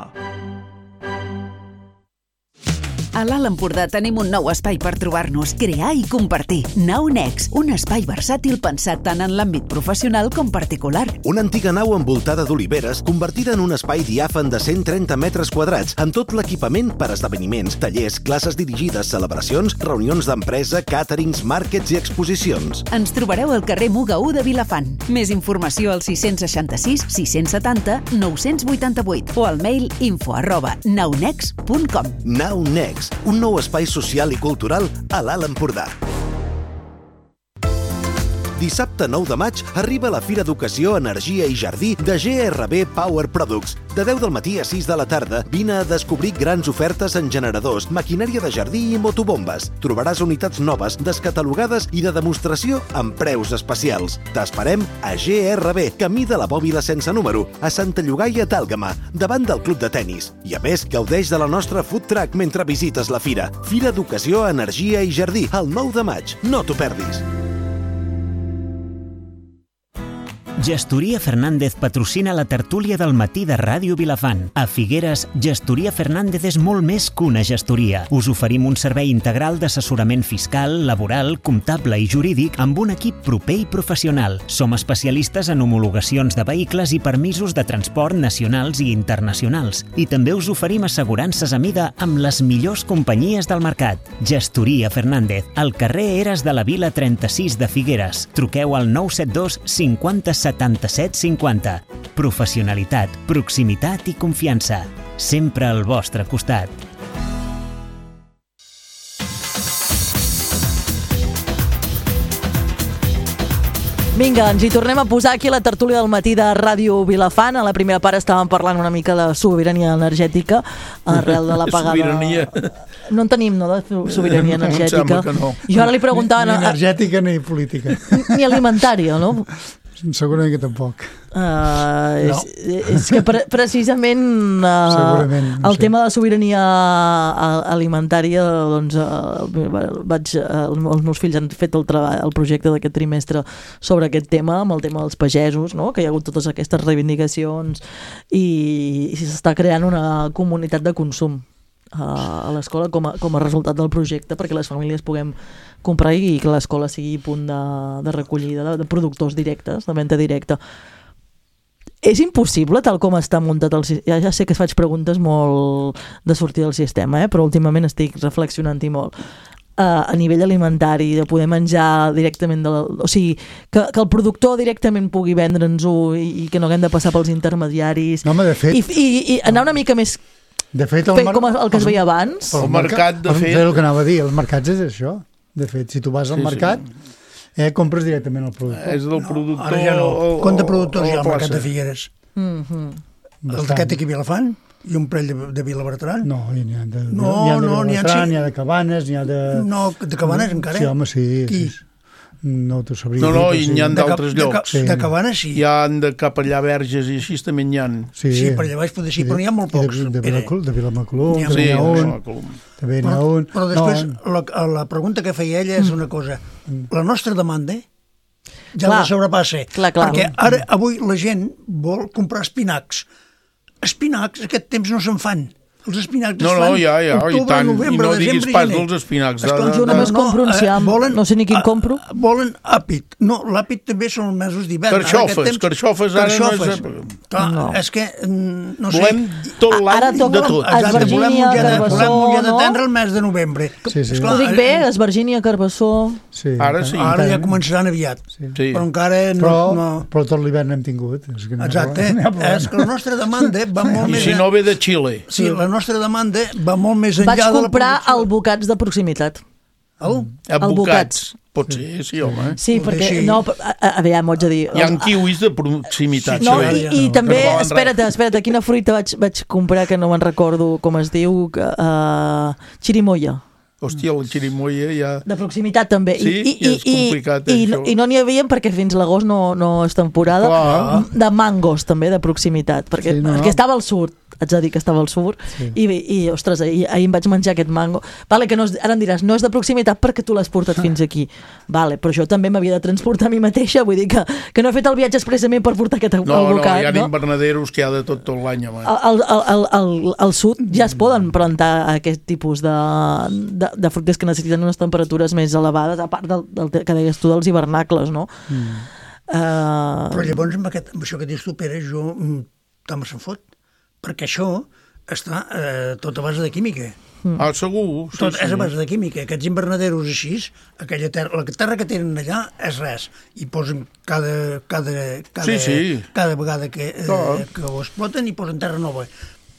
A l'Alt Empordà tenim un nou espai per trobar-nos, crear i compartir. NowNext, un espai versàtil pensat tant en l'àmbit professional com particular. Una antiga nau envoltada d'oliveres convertida en un espai diàfan de cent trenta metres quadrats amb tot l'equipament per esdeveniments, tallers, classes dirigides, celebracions, reunions d'empresa, càterings, màrquets i exposicions. Ens trobareu al carrer Muga u de Vilafant. Més informació al sis seixanta-sis sis setanta nou vuitanta-vuit o al mail info arroba naunext punt com. NowNext, un nou espai social i cultural a l'Alt Empordà. Dissabte nou de maig arriba la Fira d'Educació, Energia i Jardí de G R B Power Products. De deu del matí a sis de la tarda, vine a descobrir grans ofertes en generadors, maquinària de jardí i motobombes. Trobaràs unitats noves, descatalogades i de demostració amb preus especials. T'esperem a G R B, camí de la Bòbila sense número, a Santa Llogaia d'Àlgama, davant del club de tennis. I a més, gaudeix de la nostra food truck mentre visites la fira. Fira d'Educació, Energia i Jardí, el nou de maig. No t'ho perdis. Gestoria Fernández patrocina la tertúlia del matí de Ràdio Vilafant. A Figueres, Gestoria Fernández és molt més que una gestoria. Us oferim un servei integral d'assessorament fiscal, laboral, comptable i jurídic amb un equip proper i professional. Som especialistes en homologacions de vehicles i permisos de transport nacionals i internacionals. I també us oferim assegurances a mida amb les millors companyies del mercat. Gestoria Fernández, al carrer Eres de la Vila trenta-sis de Figueres. Truqueu al nou set dos cinquanta setanta-set cinquanta. Professionalitat, proximitat i confiança. Sempre al vostre costat. Vinga, ens hi tornem a posar aquí a la tertúlia del matí de Ràdio Vilafant. A la primera part estàvem parlant una mica de sobirania energètica arrel de l'apagada. Sobirania. No en tenim, no, de sobirania energètica. Em sembla que no. Jo ara li preguntava... Ni, ni energètica ni política. Ni alimentària, no? Segurament que tampoc. Uh, és, no. és que pre precisament uh, Segurament, no el sé. tema de la sobirania alimentària, doncs uh, vaig, uh, els meus fills han fet el treball, el projecte d'aquest trimestre sobre aquest tema, amb el tema dels pagesos, no? Que hi ha hagut totes aquestes reivindicacions i, i s'està creant una comunitat de consum a l'escola com, a, com a resultat del projecte, perquè les famílies puguem comprar i que l'escola sigui punt de, de recollida de, de productors directes, de venda directa. És impossible tal com està muntat el sistema. Ja, ja sé que faig preguntes molt de sortir del sistema, eh? Però últimament estic reflexionant-hi molt. Uh, a nivell alimentari, de poder menjar directament de la, o sigui, que, que el productor directament pugui vendre'ns-ho i, i que no haguem de passar pels intermediaris. No, home, de fet... I, i, i anar una mica més... De fet, el fer com el que es veia abans. El mercat, de fet... El que anava a dir, els mercats és això. De fet, si tu vas al Sí, sí. mercat, eh, compres directament el productor. És del productor... Ara ja no. o- Quant de o- productors o hi ha al la mercat de plaça. Figueres? Mm-hmm. El d'aquest aquí a Vilafant? I un parell de, de Vilabertran? No, n'hi ha de, No, n'hi ha de no, n'hi ha Vilabertran, sí. n'hi ha de Cabanes, n'hi ha de... No, de Cabanes encara? Sí, home, sí. Qui? sí. No t'ho sabria No, dir, no, però i sí. n'hi ha De Cap- d'altres de Cap- llocs. de Cabanes sí. Hi ha de cap allà Verges i així també n'hi ha. Sí, Sí, per allà baix poder sí, però n'hi ha molt I pocs. De, de, Pere. Vilacol- de Vilamacolum, N'hi ha també Sí, n'hi ha un. Vilamacolum. També n'hi ha Però, un. però després, No, la, la pregunta que feia ella és una cosa. La nostra demanda ja Clar. la sobrepassa. Clar, clar. Perquè ara, avui, la gent vol comprar espinacs. Espinacs, aquest temps no se'n fan. Els espinacs No, es no, fan ja, ja, i octubre, tant. I novembre, no diguis desembre i pas gener. dels espinacs. Esclar, de- Jo de- només compro eh, enciam, volen- no sé ni quin ah, compro. Volen àpid. No, l'àpid també són els mesos d'hivern. Ara, Carxofes, aquest temps- carxofes ara no és Carxofes. època. Clar, No. és que, mm, no sé... Volem tot Ara l'any toca de tot. Esvergínia, Exacte, volem mullar de, Carbassó, volem mullar de no? tendre el mes de novembre. Sí, sí. Esclar, Ho dic bé, Esvergínia, Carbassó... sí, Ara encara- sí. Ara ja encara- començaran aviat. Sí. Sí. Però encara no... Però, no... però tot l'hivern n'hem tingut. És que n'hi ha Exacte. problema, n'hi ha problema. És que la nostra demanda va molt I més... si no ve de Xile. Sí, la nostra demanda va molt més enllà Vaig de la comprar producció. albocats de proximitat. El? Advocats. Pot ser, sí, home. Sí, Potser perquè... sí. No, a, a, a veure, m'ho haig de dir... Hi ha kiwis de proximitat. No, sí. i, i també, no valen espera't, res. espera't, quina fruita vaig, vaig comprar que no me'n recordo com es diu, uh, xirimoia. Hòstia, la xirimoia ja... De proximitat també. Sí, I, i, ja és complicat, i, això. I, I no n'hi havia perquè fins l'agost no, no és temporada. Clar. De mangos també, de proximitat, perquè, Sí, no, no. perquè estava al sud, haig de dir que estava al sud, Sí. i, i ostres, ahir, ahir em vaig menjar aquest mango. Vale, que no és, ara em diràs, no és de proximitat perquè tu l'has portat fins aquí. Vale, però jo també m'havia de transportar a mi mateixa, vull dir que, que no he fet el viatge expressament per portar aquest No, no, alvocat, hi ha no? invernaderos que hi ha de tot, tot l'any, home. Al, al, al, al, al sud ja es poden plantar aquest tipus de, de, de fruites que necessiten unes temperatures més elevades, a part del, del que deies tu dels hivernacles, no? Mm. Uh... Però llavors amb, aquest, amb això que dius tu, Pere, jo mm, tant me se'n fot, perquè això està eh, tot a base de química. Mm. Ah, segur. Sí, Tot sí. és a base de química. Aquests invernaderos així, aquella terra, la terra que tenen allà és res. I posen cada, cada, cada, Sí, sí. cada vegada que, eh, que ho exploten i posen terra nova.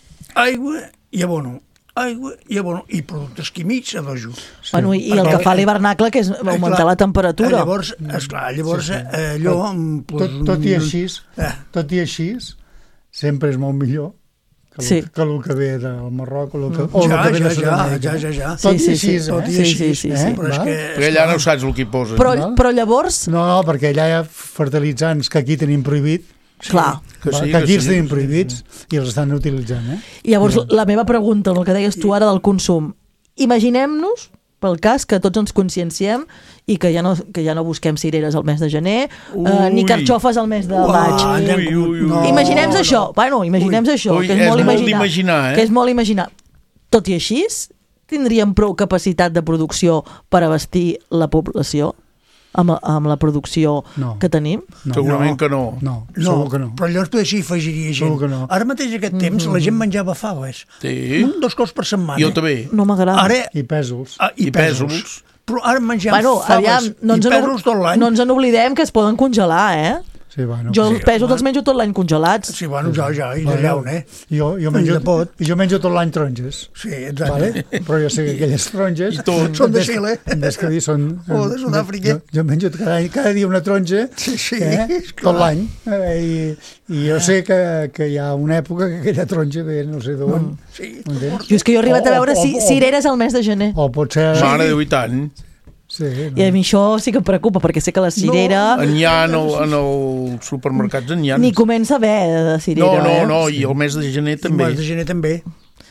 Aigua i abono. Aigua i abono. I productes químics a dojo. Sí. Bueno, i, i el que fa l'hivernacle, que és augmentar la temperatura. Llavors, esclar, llavors Sí, sí. eh, allò... Tot, tot i així, Eh. tot i així, sempre és molt millor que el, Sí. que el que ve del Marroc o el que, Mm. o el Ja, que ve de ja, ja, Sud-amèrica. ja, ja, ja. Tot Sí, sí, i així, sí. eh? Tot i Sí, així, sí, sí, eh? sí. Però és Va? que... Perquè allà no saps el que hi posen. Però, Val? però llavors... No, no, perquè allà hi ha fertilitzants que aquí tenim prohibit, Clar. Que va, sí, que que aquí els sí, tenim que sí. prohibits i els estan utilitzant, eh? I llavors la meva pregunta, el que deies tu ara del consum, imaginem-nos, pel cas que tots ens conscienciem i que ja no, que ja no busquem cireres al mes de gener, eh, ni Ui. carxofes al mes de Uah, maig. Ui, ui, ui. No, Imaginem-nos no. això, bueno, imaginem-nos això, Ui, que és, és molt molt imaginar, d'imaginar, eh? que és molt imaginar. Tot i així, tindríem prou capacitat de producció per abastir la població amb, amb la producció No. que tenim? No, Segurament no, que no. No, No, segur que no. però llavors potser sí afegiria gent. Segur que no. Ara mateix aquest temps la gent menjava faves. Sí. Un, dos cops per setmana. Jo també. No m'agrada. Ara, I pèsols. ah, i, I pèsols. pèsols. Però ara mengem Bueno, faves aviam, no i ens, pèsols tot l'any. no ens n'oblidem que es poden congelar, eh? Sí, bueno, Jo els Sí, pèsols home. els menjo tot l'any congelats. Sí, bueno, ja, ja, i de Bueno, llaun, eh? Jo, jo, I menjo, de pot. jo menjo tot l'any taronges. Sí, exacte. Vale? Però jo sé que aquelles taronges... I tot. Són de des- Xile. Des que dir són... O de Sud-àfrica. Jo, jo menjo cada, any- cada dia una taronja Sí, sí, eh? esclar. tot l'any. Eh? I, I jo sé que, que hi ha una època que aquella taronja ve no sé d'on. Sí. M'entens? Jo és que jo he arribat a O- veure o- ci- o- cireres al mes de gener. O pot ser... Mare de Déu, i tant. Sí, I a mi això sí que em preocupa, perquè sé que la cirera N'hi ha en, el, en els supermercats, n'hi ha. ni comença a haver de cirera. No, no, eh? no, i el mes de gener I també. el de gener també.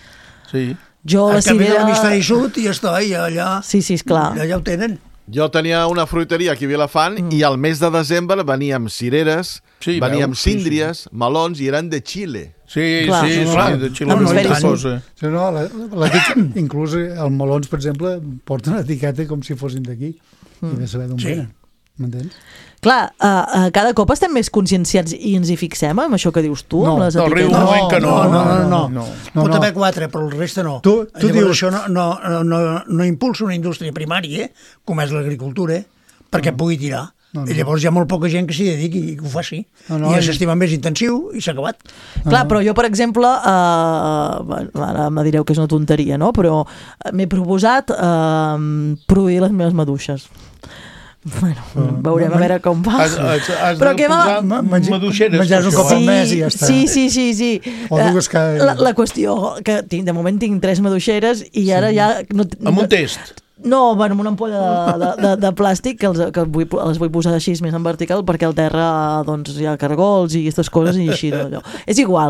Sí. Jo la El canvi de cirera... l'hemisferi sud i ja està, i allà, Sí, sí, esclar. allà ja ho tenen. Jo tenia una fruiteria aquí a Vilafant mm. i al mes de desembre venia amb cireres, Sí, venia amb veus, sí, síndries, melons i eren de Xile. Sí, Clar. sí, No, sí, no, de Xile l'hemisferi no sud. cosa. Sí, no, la, la, la, inclús els melons, per exemple, porten una etiqueta com si fossin d'aquí. I de saber d'on Sí. venen. M'entens? Clar, uh, uh, cada cop estem més conscienciats i ens hi fixem amb això que dius tu, No, amb les no, riu etiquetes. un moment que no. No, no, no. no. no. No, Pot no. haver quatre, però el resta no. Tu- tu Llavors, dius- això no, no, no, no impulsa una indústria primària, com és l'agricultura, perquè no. pugui tirar. No, no. I llavors hi ha molt poca gent que s'hi dediqui i que ho faci. No, no, I ja i- s'estima més intensiu i s'ha acabat. Clar, però jo, per exemple, uh, bueno, ara me direu que és una tonteria, no? Però eh, m'he proposat uh, produir les meves maduixes. Bueno, veurem a veure com va. Has, has, has Però de què va- posar Ma- mengi- maduixeres. menjar un per cop això, al eh? mes i ja està. Sí, sí, sí, sí. O Eh, dues cada- La, la qüestió, que tinc, de moment tinc tres maduixeres i ara ja... No, Amb un test. No, bueno, amb una ampolla de, de, de, de plàstic que, els, que vull, les vull posar així més en vertical perquè al terra doncs, hi ha cargols i aquestes coses i així d'allò. És igual.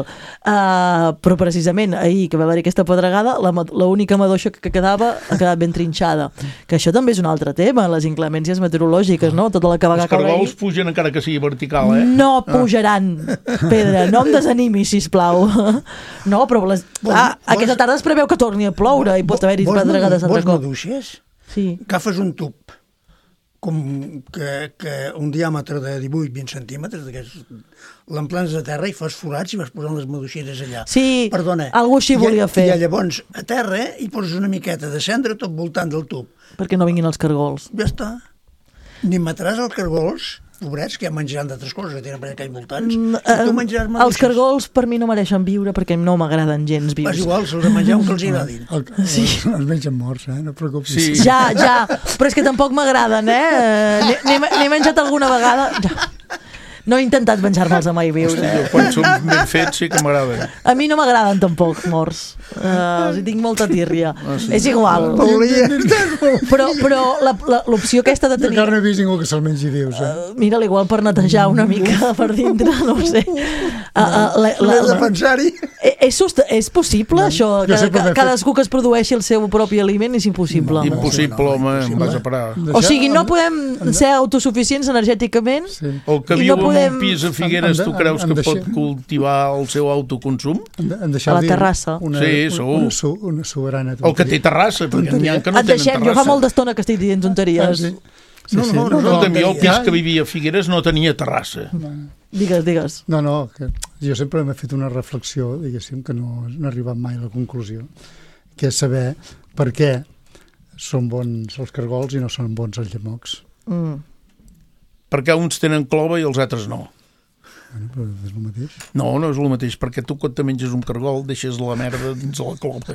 Uh, però precisament ahir que va haver aquesta pedregada, la, ma- l'única maduixa que quedava ha quedat ben trinxada. Que això també és un altre tema, les inclemències meteorològiques, no? Tota la que va Els caure ahir. cargols pugen encara que sigui vertical, eh? No pujaran, Pedra, no em desanimis, sisplau. No, però les, ah, aquesta tarda es preveu que torni a ploure i pot haver-hi Vols pedregades madu- altre vols cop. maduixes? Sí. Agafes un tub com que, que un diàmetre de divuit vint centímetres, d'aquests, l'emplenes a terra i fas forats i vas posant les maduixeres allà. Sí, Perdona, algú així i- volia fer. I llavors a terra hi poses una miqueta de cendra tot voltant del tub. Perquè no vinguin els cargols. Ja està. Ni mataràs els cargols, pobrets, que ja menjaran d'altres coses, que tenen per aquells voltants. Mm, I tu eh, menjaràs els maduixes. cargols per mi no mereixen viure perquè no m'agraden gens vius. És igual, se'ls ha menjat un que els hi agradin. El, sí. Els mengen morts, eh? No et preocupis. Sí. Ja, ja, però és que tampoc m'agraden, eh? N'he- N'he n'he menjat alguna vegada... Ja. No he intentat menjar-me'ls a mai viure. Hòstia, quan són ben fets sí que m'agraden. A mi no m'agraden tampoc morts. Uh, si tinc molta tírria. Ah, sí. És igual. Però, però la, la, l'opció aquesta de tenir... Encara no he vist ningú que se'l mengi, dius, eh? Uh, mira, igual per netejar una mica per dintre, no ho sé. Uh, uh, la, la, de pensar-hi. És, és possible, no, això? Que, que, cadascú que es produeixi el seu propi aliment és impossible. No, impossible, home, em vas a parar. O sigui, no podem ser autosuficients energèticament sí. O que i viu no podem... en un pis a Figueres, tu creus que pot cultivar el seu autoconsum? A la terrassa. Una, sí, segur. Una, una, una soberana tonteria. El que té terrassa, perquè n'hi ha que no Et tenen deixem, terrassa. jo fa molt d'estona que estic dient tonteries. Sí. Sí, no, no, no, no, no, no, el pis que vivia a Figueres no tenia terrassa. Digues, digues. No, no, que jo sempre m'he fet una reflexió, diguéssim, que no, no he arribat mai a la conclusió, que és saber per què són bons els cargols i no són bons els llamocs. Mm. Perquè uns tenen clova i els altres no. Bueno, però és el mateix. No, no és el mateix, perquè tu quan te menges un cargol deixes la merda dins la clova.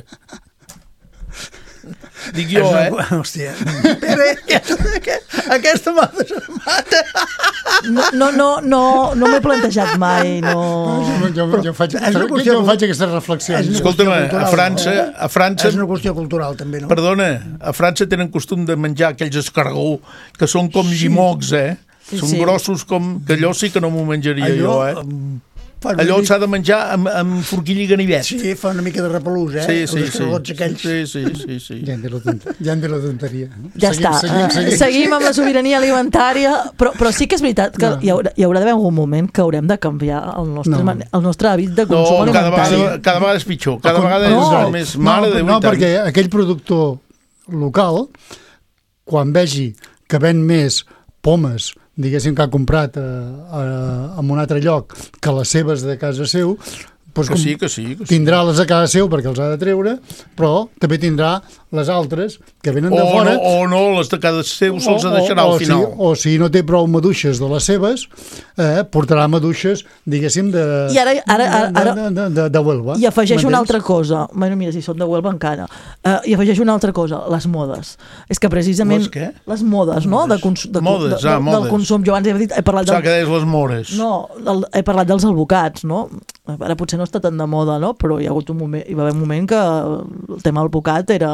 Dic jo, eh? Hòstia, Pere, aquesta, aquesta mà de mata. No, no, no, no, no m'he plantejat mai, no... no jo, jo, jo, faig, jo faig aquesta reflexió. Escolta'm, a França, a França... És una qüestió cultural, també, no? Perdona, a França tenen costum de menjar aquells escargó que són com llimocs, eh? Sí, són sí. grossos com... que allò sí que no m'ho menjaria allò, jo, eh? Allò s'ha de menjar amb, amb forquill i ganivet. Sí, fa una mica de repelús, eh? Sí, sí, els escargots aquells. Sí, sí, sí, sí. Ja en de la tonteria. Ja, de la tonteria. Ja seguim, està. seguim, seguim. Seguim amb la sobirania alimentària, però, però sí que és veritat que no. hi, haurà, hi haurà d'haver algun moment que haurem de canviar el nostre, no. el nostre hàbit de consum no, alimentari. Cada vegada, cada vegada és pitjor. Cada no, vegada no, és més mare no, de no, vuit perquè aquell productor local, quan vegi que ven més pomes, diguéssim, que ha comprat a, a, a un altre lloc que les seves de casa seu, doncs que sí, que sí, que sí. Tindrà les a casa seu perquè els ha de treure, però també tindrà les altres que venen de o fora. No, o no, les de cada seu se'ls deixarà al final. Si, o si no té prou maduixes de les seves, eh, portarà maduixes, diguéssim, de, I ara, ara, ara, ara, de, de, de, de Huelva. I afegeix una altra cosa. Bueno, mira, si són de Huelva encara. Uh, I afegeix una altra cosa, les modes. És que precisament... Les què? Les modes, no? De cons, de, modes, de, de, ah, de, modes. Del consum. Jo abans he, dit, he parlat... Del... que deies les mores. No, del, he parlat dels alvocats, no? Ara potser no està tan de moda, no? Però hi ha hagut un moment, hi va haver un moment que el tema alvocat era...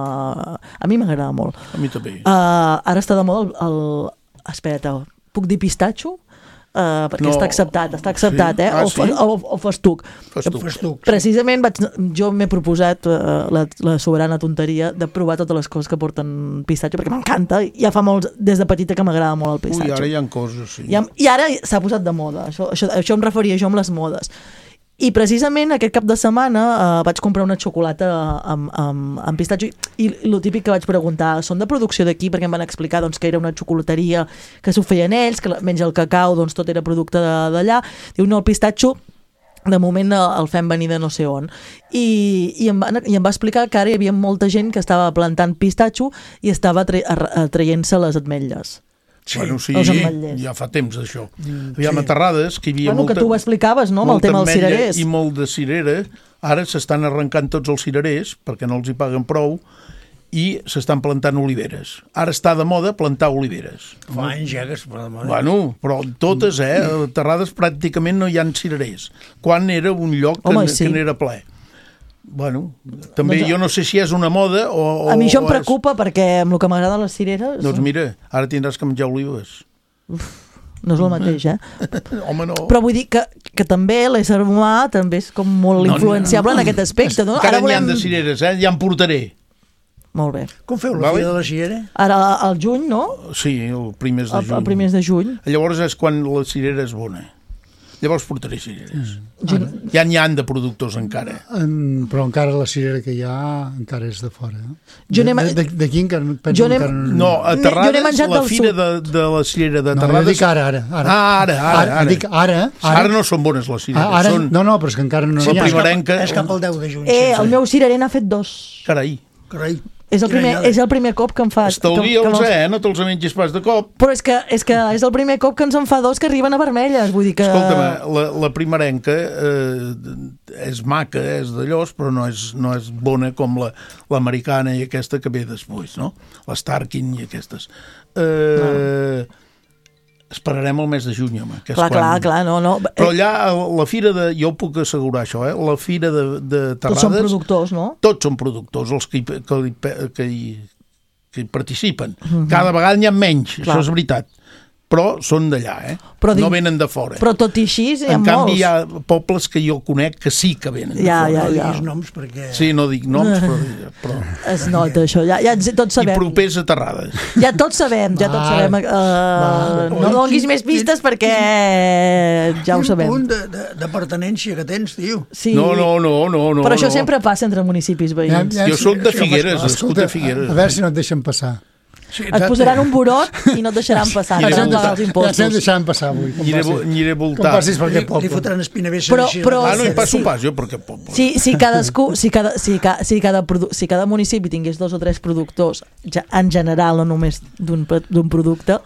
A mi m'agrada molt. A mi també. Uh, ara està de moda el... el... Espera, puc dir pistatxo? Uh, perquè no. està acceptat, està acceptat, sí. eh? Ah, o, sí? o, o festuc. Festuc. festuc sí. Precisament vaig, jo m'he proposat uh, la, la soberana tonteria de provar totes les coses que porten pistatxo, perquè m'encanta, ja fa molts, des de petita que m'agrada molt el pistatxo. Ui, ara hi ha coses, sí. I, I ara s'ha posat de moda, això, això, això em referia jo amb les modes. I precisament aquest cap de setmana uh, vaig comprar una xocolata amb, amb, amb pistatxo i, i el típic que vaig preguntar, són de producció d'aquí? Perquè em van explicar doncs, que era una xocolateria que s'ho feien ells, que menys el cacau doncs, tot era producte d'allà. Diu, no, el pistatxo de moment el fem venir de no sé on. I, i, em va, i em va explicar que ara hi havia molta gent que estava plantant pistatxo i estava traient-se les ametlles. Sí, bueno, sí, ja fa temps d'això. Mm, Aviam, sí. A Terrades, que hi havia bueno, molta... que tu ho explicaves, no?, amb el tema dels cirerers. I molt de cirera. Ara s'estan arrencant tots els cirerers, perquè no els hi paguen prou, i s'estan plantant oliveres. Ara està de moda plantar oliveres. Fa anys ja que es de moda. Bueno, però totes, eh? A Terrades pràcticament no hi ha cirerers. Quan era un lloc que, Home, sí. que n'era ple. Bueno, també doncs, jo no sé si és una moda o... o a mi això em és... preocupa perquè amb el que m'agraden les cireres... Doncs mira, ara tindràs que menjar olives. Uf, no és el mateix, eh? Home, no. Però vull dir que, que també l'ésser humà també és com molt no, influenciable no, no. en aquest aspecte. No? Encara volem... n'hi ha de cireres, eh? Ja en portaré. Molt bé. Com feu la vale? Fira de la cirera? Ara al juny, no? Sí, el primers de el, juny. El primers de juny. Llavors és quan la cirera és bona. Llavors portaré cireres. Mm. Ja n'hi ha de productors encara. En, però encara la cirera que hi ha encara és de fora. Jo de, de, de, d'aquí encara, penso jo encara no... No, a Terrades, la fira de, de la cirera de Terrades... No, jo dic ara, ara. ara. Ah, ara, ara. Ara, ara. Dic ara, ara. Ara no són bones les cireres. Ara, són... No, no, però és que encara no n'hi ha. La primerenca... És cap al deu de juny. Eh, el meu cirerer n'ha fet dos. Carai. Carai. És el, primer, és el primer cop que em fa... Estalvia'ls, que, que eh? No te'ls mengis pas de cop. Però és que, és que és el primer cop que ens en fa dos que arriben a vermelles. Vull dir que... Escolta'm, la, la primerenca eh, és maca, és d'allòs, però no és, no és bona com la, l'americana i aquesta que ve després, no? L'Starkin i aquestes. Eh, no. Esperarem el mes de juny, home. Que és clar, quan... clar, clar, no, no. Però allà, la fira de... Jo puc assegurar això, eh? La fira de, de Terrades... Tots són productors, no? Tots són productors, els que hi, que hi, que hi, que hi participen. Mm-hmm. Cada vegada n'hi ha menys, clar. Això és veritat. Però són d'allà, eh? Però no venen de fora. Però tot i així hi ha en molts. En canvi, hi ha pobles que jo conec que sí que venen ja, de fora. Ja, ja. No diguis noms perquè... Sí, no dic noms, però... però... Es nota això, ja, ja tots sabem. I propers a Terrades. Ja tots sabem, ja tots sabem. Uh, no donis més pistes perquè ja ho sabem. Quin punt d'apartenència que tens, tio. Sí. No, no, no, no. no però això no. sempre passa entre municipis veïns. Ja, ja, jo soc de Figueres, escolta, de Figueres. A veure si no et deixen passar. Sí, et posaran un burot i no et deixaran passar. Ja els impostos. Ja et deixaran passar avui. Aniré voltant. Com passis per aquest poble. Li fotran espinavessa. Però, però, ah, no hi passo sí, pas, jo per aquest poble. Si, si, cadascú, si, cada, si, ca, si, cada, si cada municipi tingués dos o tres productors, ja, en general, no només d'un producte,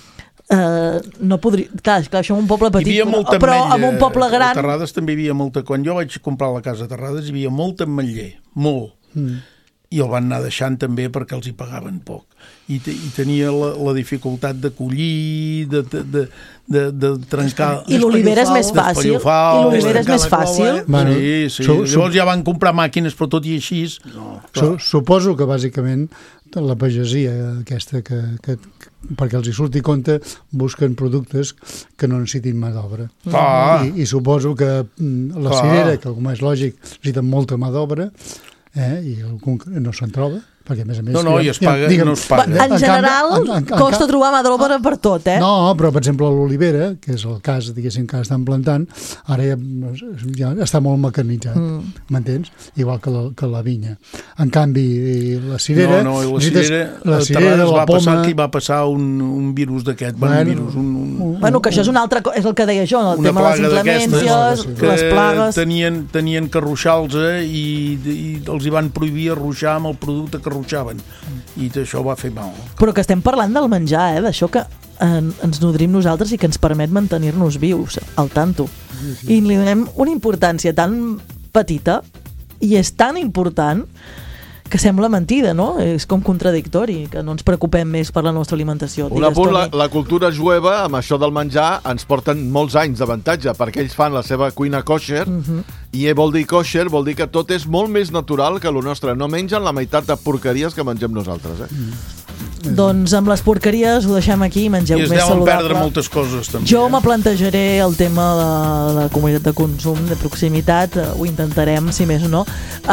Uh, no podria... Clar, clar, això és un poble petit, però, però amb un poble gran... A Terrades també hi havia molta... Quan jo vaig comprar la casa a Terrades hi havia molt ametller, molt. Mm. I el van anar deixant també perquè els hi pagaven poc. I, te, i tenia la, la dificultat de collir, de, de, de, de, de trencar... I l'olivera és més fàcil. I l'olivera és més fàcil. Bueno, sí, sí. Su, su, Llavors ja van comprar màquines, però tot i així... No, su, suposo que bàsicament la pagesia aquesta, que, que, perquè els hi surti compte, busquen productes que no necessitin mà d'obra. Ah. I, I suposo que la cirera, que com és lògic, necessiten molta mà d'obra, eh, i algun no se'n troba, perquè a més a més... No, no, i es paga, diguem, no es paga. En general, en, en, en, costa trobar mà d'obra per tot, eh? No, però per exemple l'olivera, que és el cas, diguéssim, que estan plantant, ara ja, ja està molt mecanitzat, mm. m'entens? Igual que la, que la vinya. En canvi, la cirera... No, no, la cirera, la cirera, la la va poma... passar que hi va passar un, un virus d'aquest, bueno, un virus... Un, un, bueno, que això és una altra cosa, és el que deia jo, el tema de les inclemències, les plagues... Tenien, tenien que arruixar-los i, i els hi van prohibir arruixar amb el producte que arruixaven. I això va fer mal. Però que estem parlant del menjar, eh? D'això que en, ens nodrim nosaltres i que ens permet mantenir-nos vius al tanto. Sí, sí. I li donem una importància tan petita i és tan important que sembla mentida, no? És com contradictori, que no ens preocupem més per la nostra alimentació. Un apunt, la, la cultura jueva, amb això del menjar, ens porten molts anys d'avantatge, perquè ells fan la seva cuina kosher, uh-huh. i vol dir kosher, vol dir que tot és molt més natural que el nostre. No mengen la meitat de porqueries que mengem nosaltres, eh? Mm. Doncs amb les porqueries ho deixem aquí, mengeu més saludable. I es deuen perdre moltes coses, també. Jo eh? me plantejaré el tema de la comunitat de consum, de proximitat, ho intentarem, si més no.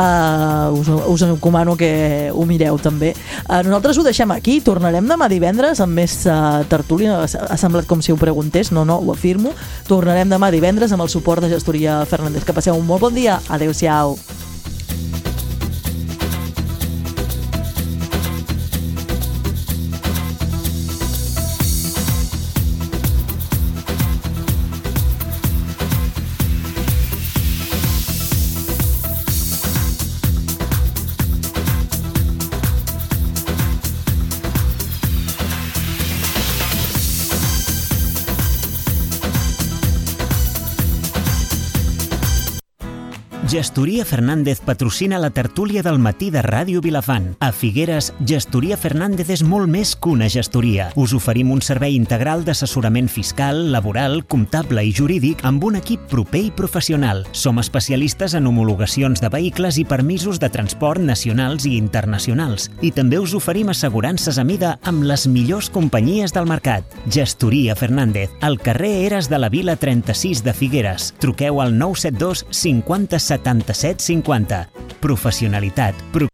Uh, us, us encomano que ho mireu, també. Uh, nosaltres ho deixem aquí, tornarem demà divendres amb més uh, tertúlia. Ha semblat com si ho preguntés, no, no, ho afirmo. Tornarem demà divendres amb el suport de Gestoria Fernández. Que passeu un molt bon dia. Adéu-siau. Gestoria Fernández patrocina la tertúlia del matí de Ràdio Vilafant. A Figueres, Gestoria Fernández és molt més que una gestoria. Us oferim un servei integral d'assessorament fiscal, laboral, comptable i jurídic amb un equip proper i professional. Som especialistes en homologacions de vehicles i permisos de transport nacionals i internacionals. I també us oferim assegurances a mida amb les millors companyies del mercat. Gestoria Fernández, al carrer Eres de la Vila trenta-sis de Figueres. Truqueu al nou set dos cinquanta setanta-set cinquanta. Professionalitat,